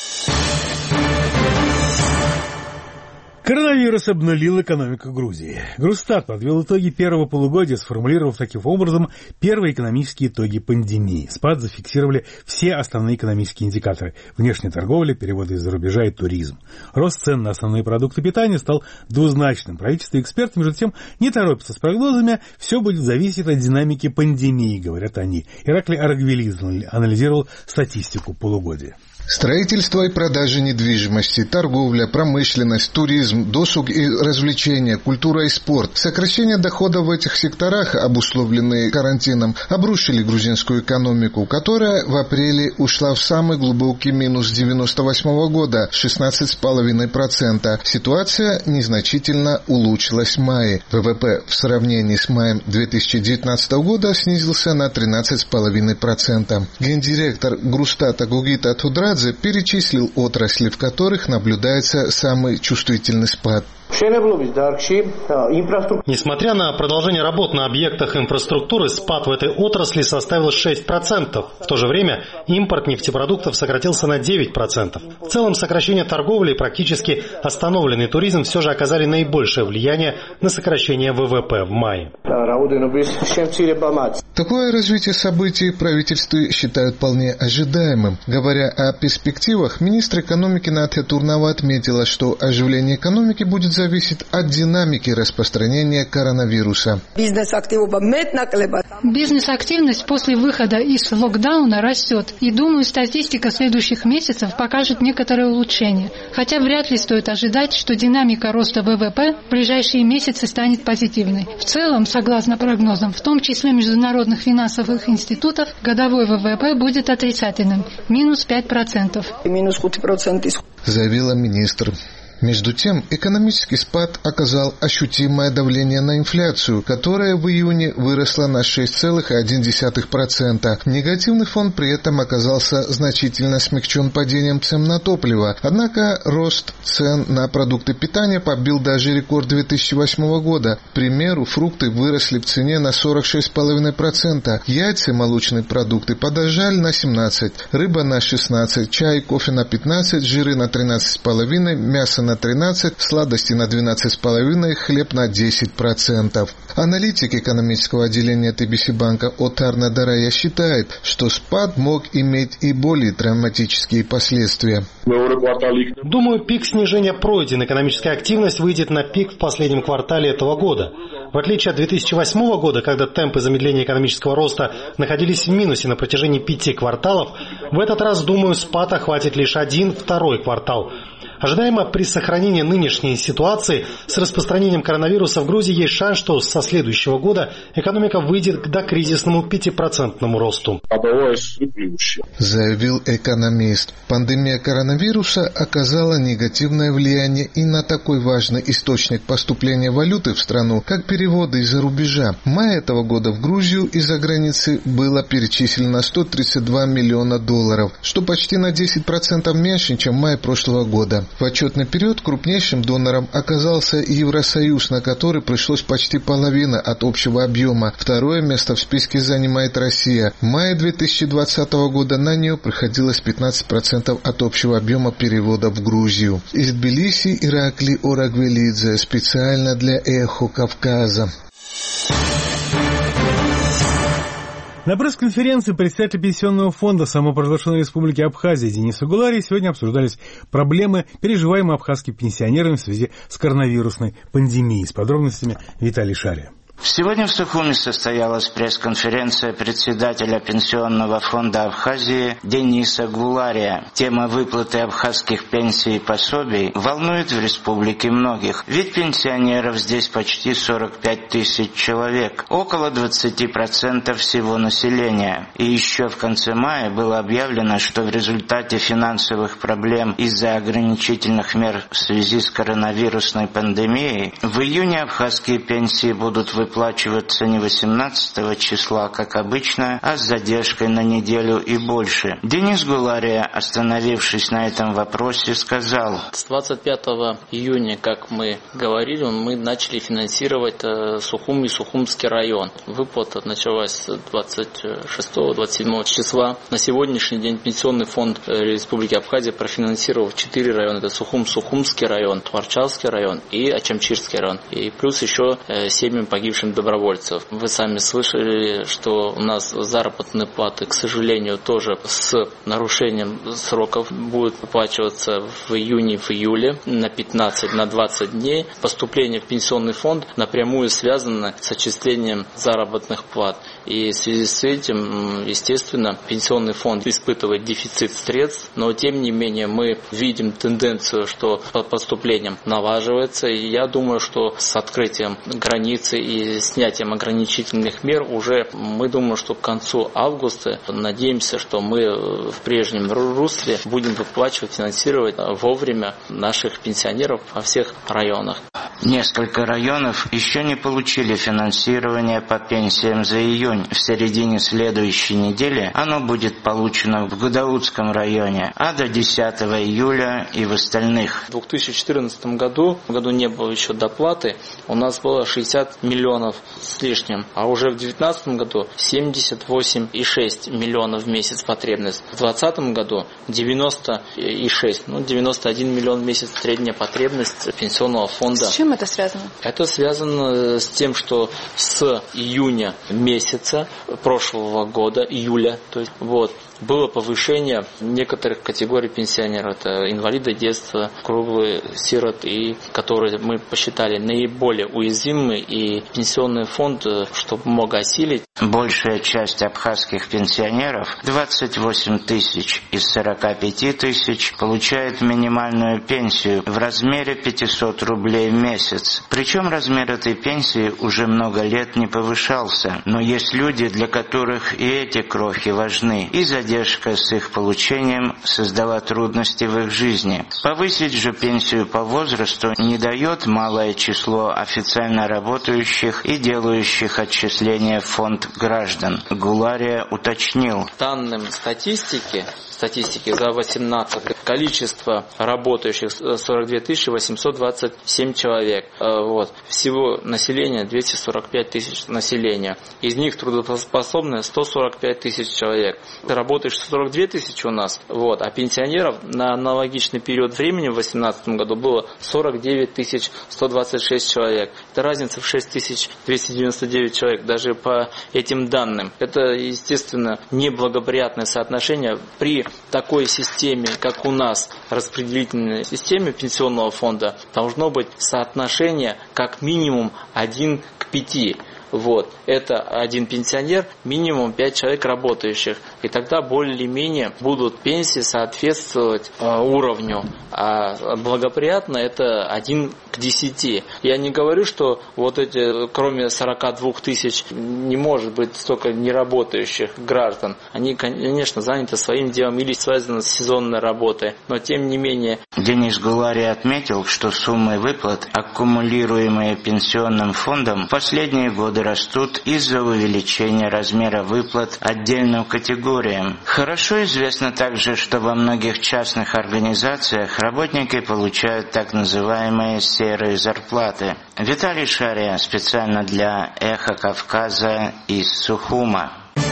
Коронавирус обнулил экономику Грузии. Грузстат подвел итоги первого полугодия, сформулировав таким образом первые экономические итоги пандемии. Спад зафиксировали все основные экономические индикаторы – внешняя торговля, переводы из-за рубежа и туризм. Рост цен на основные продукты питания стал двузначным. Правительство и эксперты, между тем, не торопятся с прогнозами. Все будет зависеть от динамики пандемии, говорят они. Ираклий Аргвелидзе анализировал статистику полугодия. Строительство и продажа недвижимости, торговля, промышленность, туризм, досуг и развлечения, культура и спорт. Сокращение доходов в этих секторах, обусловленные карантином, обрушили грузинскую экономику, которая в апреле ушла в самый глубокий минус девяносто восьмого года – шестнадцать целых пять десятых процента. Ситуация незначительно улучшилась в мае. ВВП в сравнении с маем две тысячи девятнадцатого года снизился на тринадцать целых пять десятых процента. Гендиректор Грузстата Гугита Тудрадзе перечислил отрасли, в которых наблюдается самый чувствительный спад. Несмотря на продолжение работ на объектах инфраструктуры, спад в этой отрасли составил шесть процентов. В то же время импорт нефтепродуктов сократился на девять процентов. В целом, сокращение торговли и практически остановленный туризм все же оказали наибольшее влияние на сокращение ВВП в мае. Такое развитие событий правительство считают вполне ожидаемым. Говоря о перспективах, министр экономики Натхя Турнава отметила, что оживление экономики будет зависеть от динамики распространения коронавируса. Бизнес-активность после выхода из локдауна растет. И, думаю, статистика следующих месяцев покажет некоторое улучшение. Хотя вряд ли стоит ожидать, что динамика роста ВВП в ближайшие месяцы станет позитивной. В целом, согласно прогнозам, в том числе международных финансовых институтов, годовой ВВП будет отрицательным – минус пять процентов. Заявила министр. Между тем, экономический спад оказал ощутимое давление на инфляцию, которая в июне выросла на шесть целых одна десятая процента. Негативный фон при этом оказался значительно смягчен падением цен на топливо. Однако рост цен на продукты питания побил даже рекорд две тысячи восьмого года. К примеру, фрукты выросли в цене на сорок шесть целых пять десятых процента, яйца и молочные продукты подорожали на семнадцать процентов, рыба на шестнадцать процентов, чай и кофе на пятнадцать процентов, жиры на тринадцать целых пять десятых процента, мясо на тринадцать процентов, сладости на двенадцать целых пять десятых процента, хлеб на десять процентов. Аналитик экономического отделения Ти Би Си банка Отарна Дарая считает, что спад мог иметь и более драматические последствия. Думаю, пик снижения пройден. Экономическая активность выйдет на пик в последнем квартале этого года. В отличие от две тысячи восьмого года, когда темпы замедления экономического роста находились в минусе на протяжении пяти кварталов, в этот раз, думаю, спад охватит лишь один, второй квартал. Ожидаемо, при сохранении нынешней ситуации с распространением коронавируса в Грузии есть шанс, что со следующего года экономика выйдет к докризисному пятипроцентному росту. Заявил экономист. Пандемия коронавируса оказала негативное влияние и на такой важный источник поступления валюты в страну, как переводы из-за рубежа. В мае этого года в Грузию из-за границы было перечислено сто тридцать два миллиона долларов, что почти на десять процентов меньше, чем в мае прошлого года. В отчетный период крупнейшим донором оказался Евросоюз, на который пришлось почти половина от общего объема. Второе место в списке занимает Россия. В мае две тысячи двадцатого года на нее приходилось пятнадцать процентов от общего объема перевода в Грузию. Из Тбилиси Иракли Орагвелидзе специально для Эхо Кавказа. На пресс-конференции председателя Пенсионного фонда самопровозглашенной Республики Абхазия Дениса Гулария сегодня обсуждались проблемы, переживаемые абхазскими пенсионерами в связи с коронавирусной пандемией. С подробностями Виталий Шария. Сегодня в Сухуми состоялась пресс-конференция председателя Пенсионного фонда Абхазии Дениса Гулария. Тема выплаты абхазских пенсий и пособий волнует в республике многих, ведь пенсионеров здесь почти сорок пять тысяч человек, около двадцать процентов всего населения. И еще в конце мая было объявлено, что в результате финансовых проблем из-за ограничительных мер в связи с коронавирусной пандемией в июне абхазские пенсии будут выплачиваться выплачиваться не восемнадцатого числа, как обычно, а с задержкой на неделю и больше. Денис Гулария, остановившись на этом вопросе, сказал: С двадцать пятого июня, как мы говорили, мы начали финансировать Сухум и Сухумский район. Выплата началась с двадцать шестого — двадцать седьмого числа. На сегодняшний день Пенсионный фонд Республики Абхазия профинансировал четыре района. Это Сухум, Сухумский район, Тварчалский район и Ачамчирский район. И плюс еще семь погибших добровольцев. Вы сами слышали, что у нас заработные платы, к сожалению, тоже с нарушением сроков будут выплачиваться в июне, в июле на пятнадцать, на двадцать дней. Поступление в пенсионный фонд напрямую связано с отчислением заработных плат. И в связи с этим, естественно, пенсионный фонд испытывает дефицит средств, но тем не менее мы видим тенденцию, что по поступлениям налаживается. И я думаю, что с открытием границы и и снятием ограничительных мер уже, мы думаем, что к концу августа, надеемся, что мы в прежнем русле будем выплачивать, финансировать вовремя наших пенсионеров во всех районах. Несколько районов еще не получили финансирование по пенсиям за июнь. В середине следующей недели оно будет получено в Гудаутском районе, а до десятого июля и в остальных. В две тысячи четырнадцатом году, в году не было еще доплаты, у нас было шестьдесят миллионов с лишним, а уже в две тысячи девятнадцатом году семьдесят восемь и шесть миллионов в месяц потребность. В две тысячи двадцатом году девяносто и шесть, ну девяносто один миллион в месяц средняя потребность пенсионного фонда. С чем это связано? Это связано с тем, что с июня месяца прошлого года, июля, то есть вот, было повышение некоторых категорий пенсионеров. Это инвалиды детства, круглые, сирот, и которые мы посчитали наиболее уязвимыми, и пенсионный фонд, чтобы мог осилить. Большая часть абхазских пенсионеров, двадцать восемь тысяч из сорока пяти тысяч, получает минимальную пенсию в размере пятьсот рублей в месяц. Причем размер этой пенсии уже много лет не повышался. Но есть люди, для которых и эти крохи важны, и задержка с их получением создала трудности в их жизни. Повысить же пенсию по возрасту не дает малое число официально работающих и делающих отчисления в фонд граждан. Гулария уточнил. Данным статистики, статистики за восемнадцатый, количество работающих сорок две тысячи восемьсот двадцать семь человек. Вот. Всего населения двести сорок пять тысяч населения. Из них трудоспособны сто сорок пять тысяч человек. Работающих сорок две тысячи у нас, вот, а пенсионеров на аналогичный период времени в две тысячи восемнадцатом году было сорок девять тысяч сто двадцать шесть человек. Это разница в шесть тысяч двести девяносто девять человек даже по этим данным. Это, естественно, неблагоприятное соотношение при такой системе, как у нас, распределительной системе пенсионного фонда, должно быть соотношение как минимум один к пяти. Вот. Это один пенсионер, минимум пять человек работающих. И тогда более-менее будут пенсии соответствовать э, уровню. А благоприятно это один к десяти. Я не говорю, что вот эти, кроме сорока двух тысяч, не может быть столько неработающих граждан. Они, конечно, заняты своим делом или связаны с сезонной работой. Но тем не менее. Денис Гулария отметил, что суммы выплат, аккумулируемые пенсионным фондом, в последние годы растут из-за увеличения размера выплат отдельным категориям. Хорошо известно также, что во многих частных организациях работники получают так называемые серые зарплаты. Виталий Шария специально для «Эхо Кавказа» из Сухума.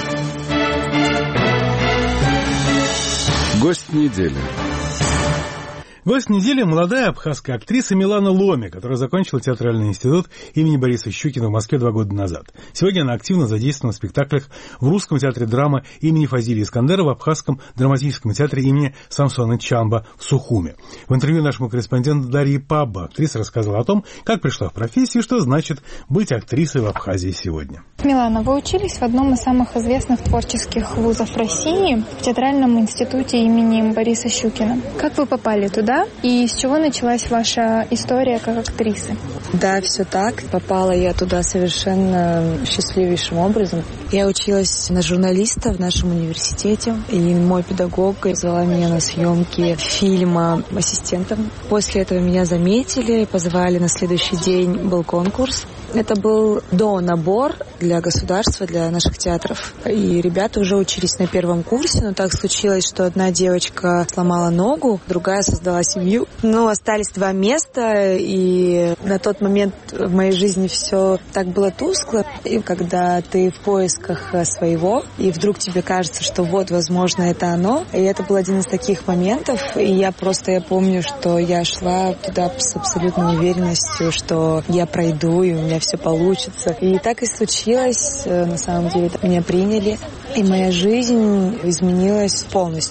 Гость недели. Гость недели – молодая абхазская актриса Милана Ломи, которая закончила театральный институт имени Бориса Щукина в Москве два года назад. Сегодня она активно задействована в спектаклях в Русском театре драмы имени Фазилия Искандера, в Абхазском драматическом театре имени Самсона Чамба в Сухуме. В интервью нашему корреспонденту Дарье Пабба актриса рассказывала о том, как пришла в профессию и что значит быть актрисой в Абхазии сегодня. Милана, вы учились в одном из самых известных творческих вузов России, в театральном институте имени Бориса Щукина. Как вы попали туда? И с чего началась ваша история как актрисы? Да, все так. Попала я туда совершенно счастливейшим образом. Я училась на журналиста в нашем университете, и мой педагог звала меня на съемки фильма ассистентом. После этого меня заметили, позвали на следующий день, был конкурс. Это был донабор для государства, для наших театров. И ребята уже учились на первом курсе, но так случилось, что одна девочка сломала ногу, другая создала семью. Но остались два места, и на тот момент в моей жизни все так было тускло. И когда ты в поисках своего, и вдруг тебе кажется, что вот, возможно, это оно. И это был один из таких моментов. И я просто, я помню, что я шла туда с абсолютной уверенностью, что я пройду, и у меня все получится. И так и случилось. На самом деле меня приняли, и моя жизнь изменилась полностью.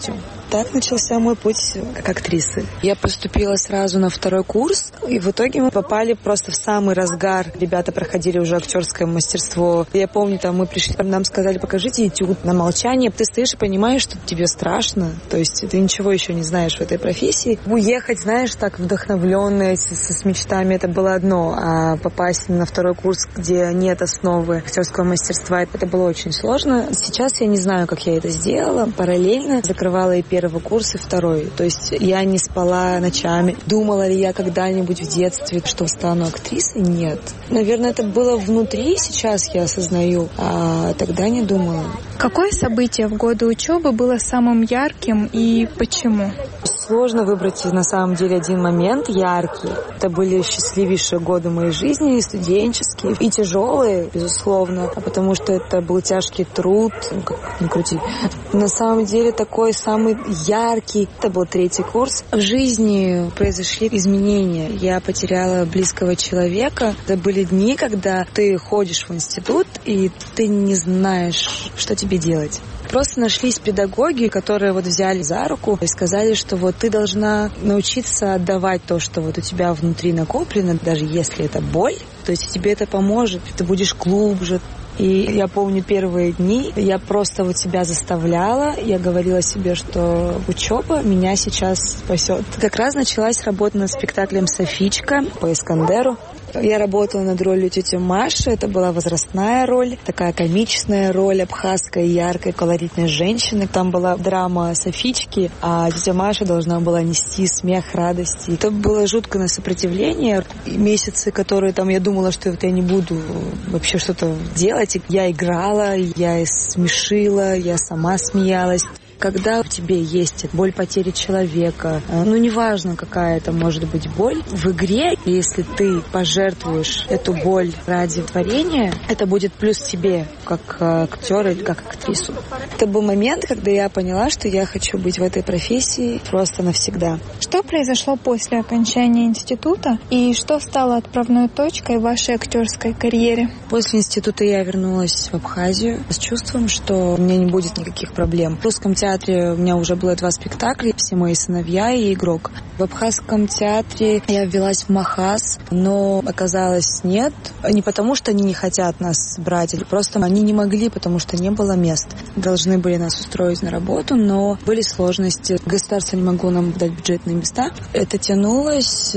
так начался мой путь как актрисы. Я поступила сразу на второй курс, и в итоге мы попали просто в самый разгар. Ребята проходили уже актерское мастерство. Я помню, там мы пришли, нам сказали, покажите этюд на молчание. Ты стоишь и понимаешь, что тебе страшно. То есть ты ничего еще не знаешь в этой профессии. Уехать, знаешь, так вдохновленная, с, с мечтами, это было одно. А попасть на второй курс, где нет основы актерского мастерства, это было очень сложно. Сейчас я не знаю, как я это сделала. Параллельно закрывала и первый курс, и второй. То есть я не спала ночами. Думала ли я когда-нибудь в детстве, что стану актрисой? Нет. Наверное, это было внутри, сейчас я осознаю, а тогда не думала. Какое событие в годы учебы было самым ярким и почему? Сложно выбрать на самом деле один момент яркий. Это были счастливейшие годы моей жизни, и студенческие, и тяжелые, безусловно, потому что это был тяжкий труд, ну, как ни крути. На самом деле такой самый яркий, это был третий курс. В жизни произошли изменения. Я потеряла близкого человека. Это были дни, когда ты ходишь в институт, и ты не знаешь, что тебе делать. Просто нашлись педагоги, которые вот взяли за руку и сказали, что вот ты должна научиться отдавать то, что вот у тебя внутри накоплено, даже если это боль, то есть тебе это поможет, ты будешь глубже. И я помню первые дни, я просто вот себя заставляла, я говорила себе, что учеба меня сейчас спасет. Как раз началась работа над спектаклем «Софичка» по Искандеру. Я работала над ролью тети Маши, это была возрастная роль, такая комичная роль абхазской, яркой, колоритной женщины. Там была драма Софички, а тетя Маша должна была нести смех, радость. И это было жуткое сопротивление. И месяцы, которые там я думала, что вот я не буду вообще что-то делать, я играла, я смешила, я сама смеялась. Когда у тебя есть боль потери человека, ну, неважно, какая это может быть боль, в игре, если ты пожертвуешь эту боль ради творения, это будет плюс тебе, как актер или как актрису. Это был момент, когда я поняла, что я хочу быть в этой профессии просто навсегда. Что произошло после окончания института и что стало отправной точкой в вашей актерской карьере? После института я вернулась в Абхазию с чувством, что у меня не будет никаких проблем. В русском театре у меня уже было два спектакля, «Все мои сыновья» и «Игрок». В абхазском театре я ввелась в МАХАЗ, но оказалось нет. Не потому, что они не хотят нас брать, просто они не могли, потому что не было мест. Должны были нас устроить на работу, но были сложности. Государство не могло нам дать бюджетные места. Это тянулось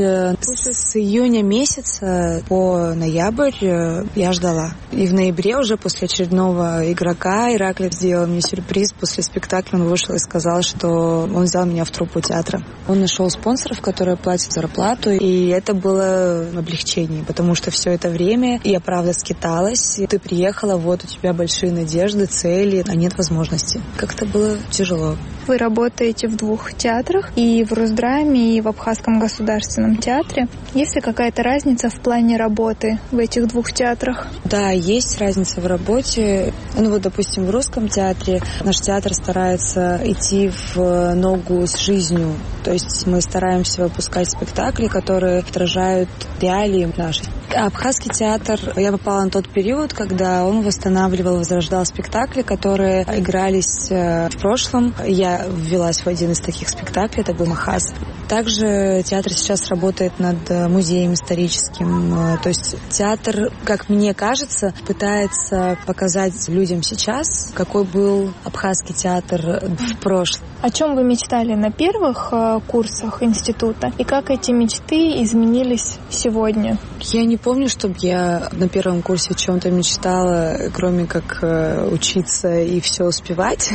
с июня месяца по ноябрь. Я ждала. И в ноябре уже после очередного «Игрока» Ираклий сделал мне сюрприз. После спектакля он вышел и сказал, что он взял меня в труппу театра. Он нашел спонсоров, которые платят зарплату, и это было облегчение, потому что все это время я, правда, скиталась. Ты приехала, вот у тебя большие надежды, цели, а нет возможности. Как-то было тяжело. Вы работаете в двух театрах, и в Русдраме, и в Абхазском государственном театре. Есть ли какая-то разница в плане работы в этих двух театрах? Да, есть разница в работе. Ну вот, допустим, в русском театре наш театр старается идти в ногу с жизнью. То есть мы стараемся выпускать спектакли, которые отражают реалии наши. Абхазский театр, я попала на тот период, когда он восстанавливал, возрождал спектакли, которые игрались в прошлом. Я ввелась в один из таких спектаклей, это был МАХАЗ. Также театр сейчас работает над музеем историческим. То есть театр, как мне кажется, пытается показать людям сейчас, какой был абхазский театр в прошлом. О чем вы мечтали на первых курсах института и как эти мечты изменились сегодня? Я не помню, чтобы я на первом курсе о чем-то мечтала, кроме как учиться и все успевать.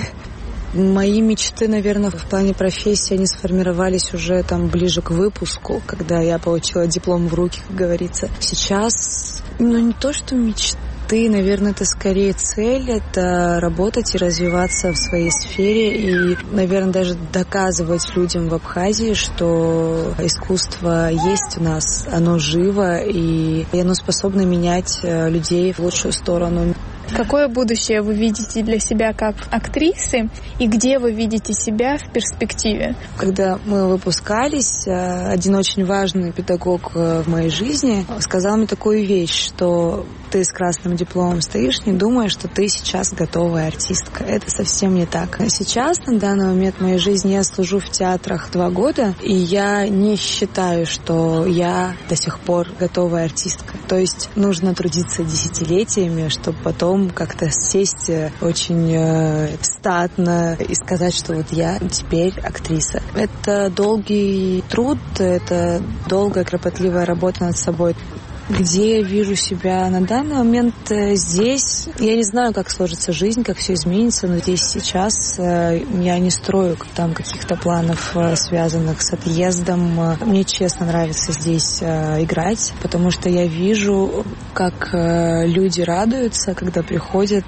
Мои мечты, наверное, в плане профессии, они сформировались уже там ближе к выпуску, когда я получила диплом в руки, как говорится. Сейчас, ну, не то, что мечты, наверное, это скорее цель, это работать и развиваться в своей сфере и, наверное, даже доказывать людям в Абхазии, что искусство есть у нас, оно живо и оно способно менять людей в лучшую сторону. Какое будущее вы видите для себя как актрисы и где вы видите себя в перспективе? Когда мы выпускались, один очень важный педагог в моей жизни сказал мне такую вещь, что ты с красным дипломом стоишь, не думая, что ты сейчас готовая артистка. Это совсем не так. Сейчас, на данный момент в моей жизни, я служу в театрах два года, и я не считаю, что я до сих пор готовая артистка. То есть нужно трудиться десятилетиями, чтобы потом как-то сесть очень э, статно и сказать, что вот я теперь актриса. Это долгий труд, это долгая, кропотливая работа над собой. Где я вижу себя на данный момент здесь? Я не знаю, как сложится жизнь, как все изменится, но здесь сейчас я не строю там каких-то планов, связанных с отъездом. Мне честно нравится здесь играть, потому что я вижу, как люди радуются, когда приходят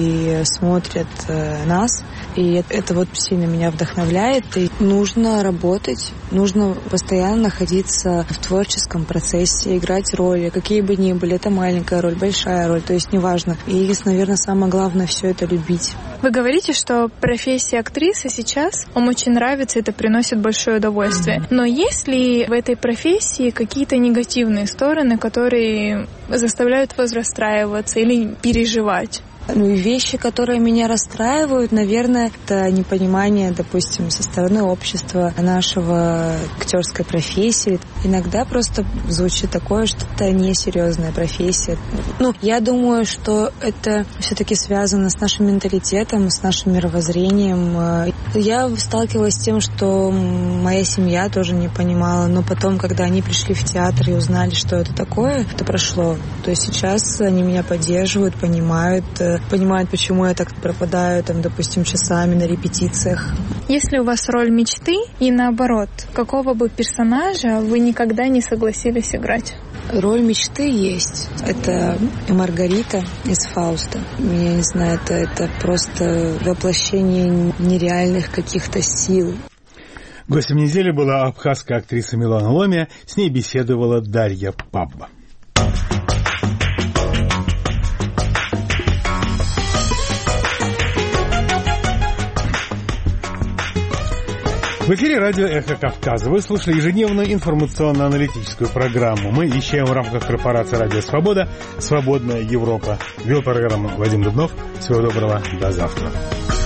и смотрят нас. И это вот сильно меня вдохновляет. И нужно работать, нужно постоянно находиться в творческом процессе, играть роли, какие бы ни были. Это маленькая роль, большая роль, то есть неважно. И, наверное, самое главное все это любить. Вы говорите, что профессия актрисы сейчас вам очень нравится, это приносит большое удовольствие. Но есть ли в этой профессии какие-то негативные стороны, которые заставляют вас расстраиваться или переживать? Ну и вещи, которые меня расстраивают, наверное, это непонимание, допустим, со стороны общества нашего актерской профессии. Иногда просто звучит такое, что это несерьезная профессия. Ну, я думаю, что это все-таки связано с нашим менталитетом, с нашим мировоззрением. Я сталкивалась с тем, что моя семья тоже не понимала, но потом, когда они пришли в театр и узнали, что это такое, это прошло. То есть сейчас они меня поддерживают, понимают, понимают, почему я так пропадаю, там, допустим, часами на репетициях. Если у вас роль мечты и наоборот, какого бы персонажа вы никогда не согласились играть? Роль мечты есть. Это Маргарита из «Фауста». Я не знаю, это, это просто воплощение нереальных каких-то сил. Гостем недели была абхазская актриса Милана Ломия. С ней беседовала Дарья Пабба. В эфире радио «Эхо Кавказа». Вы слушали ежедневную информационно-аналитическую программу. Мы вещаем в рамках корпорации «Радио Свобода». «Свободная Европа». Вел программу Вадим Дубнов. Всего доброго. До завтра.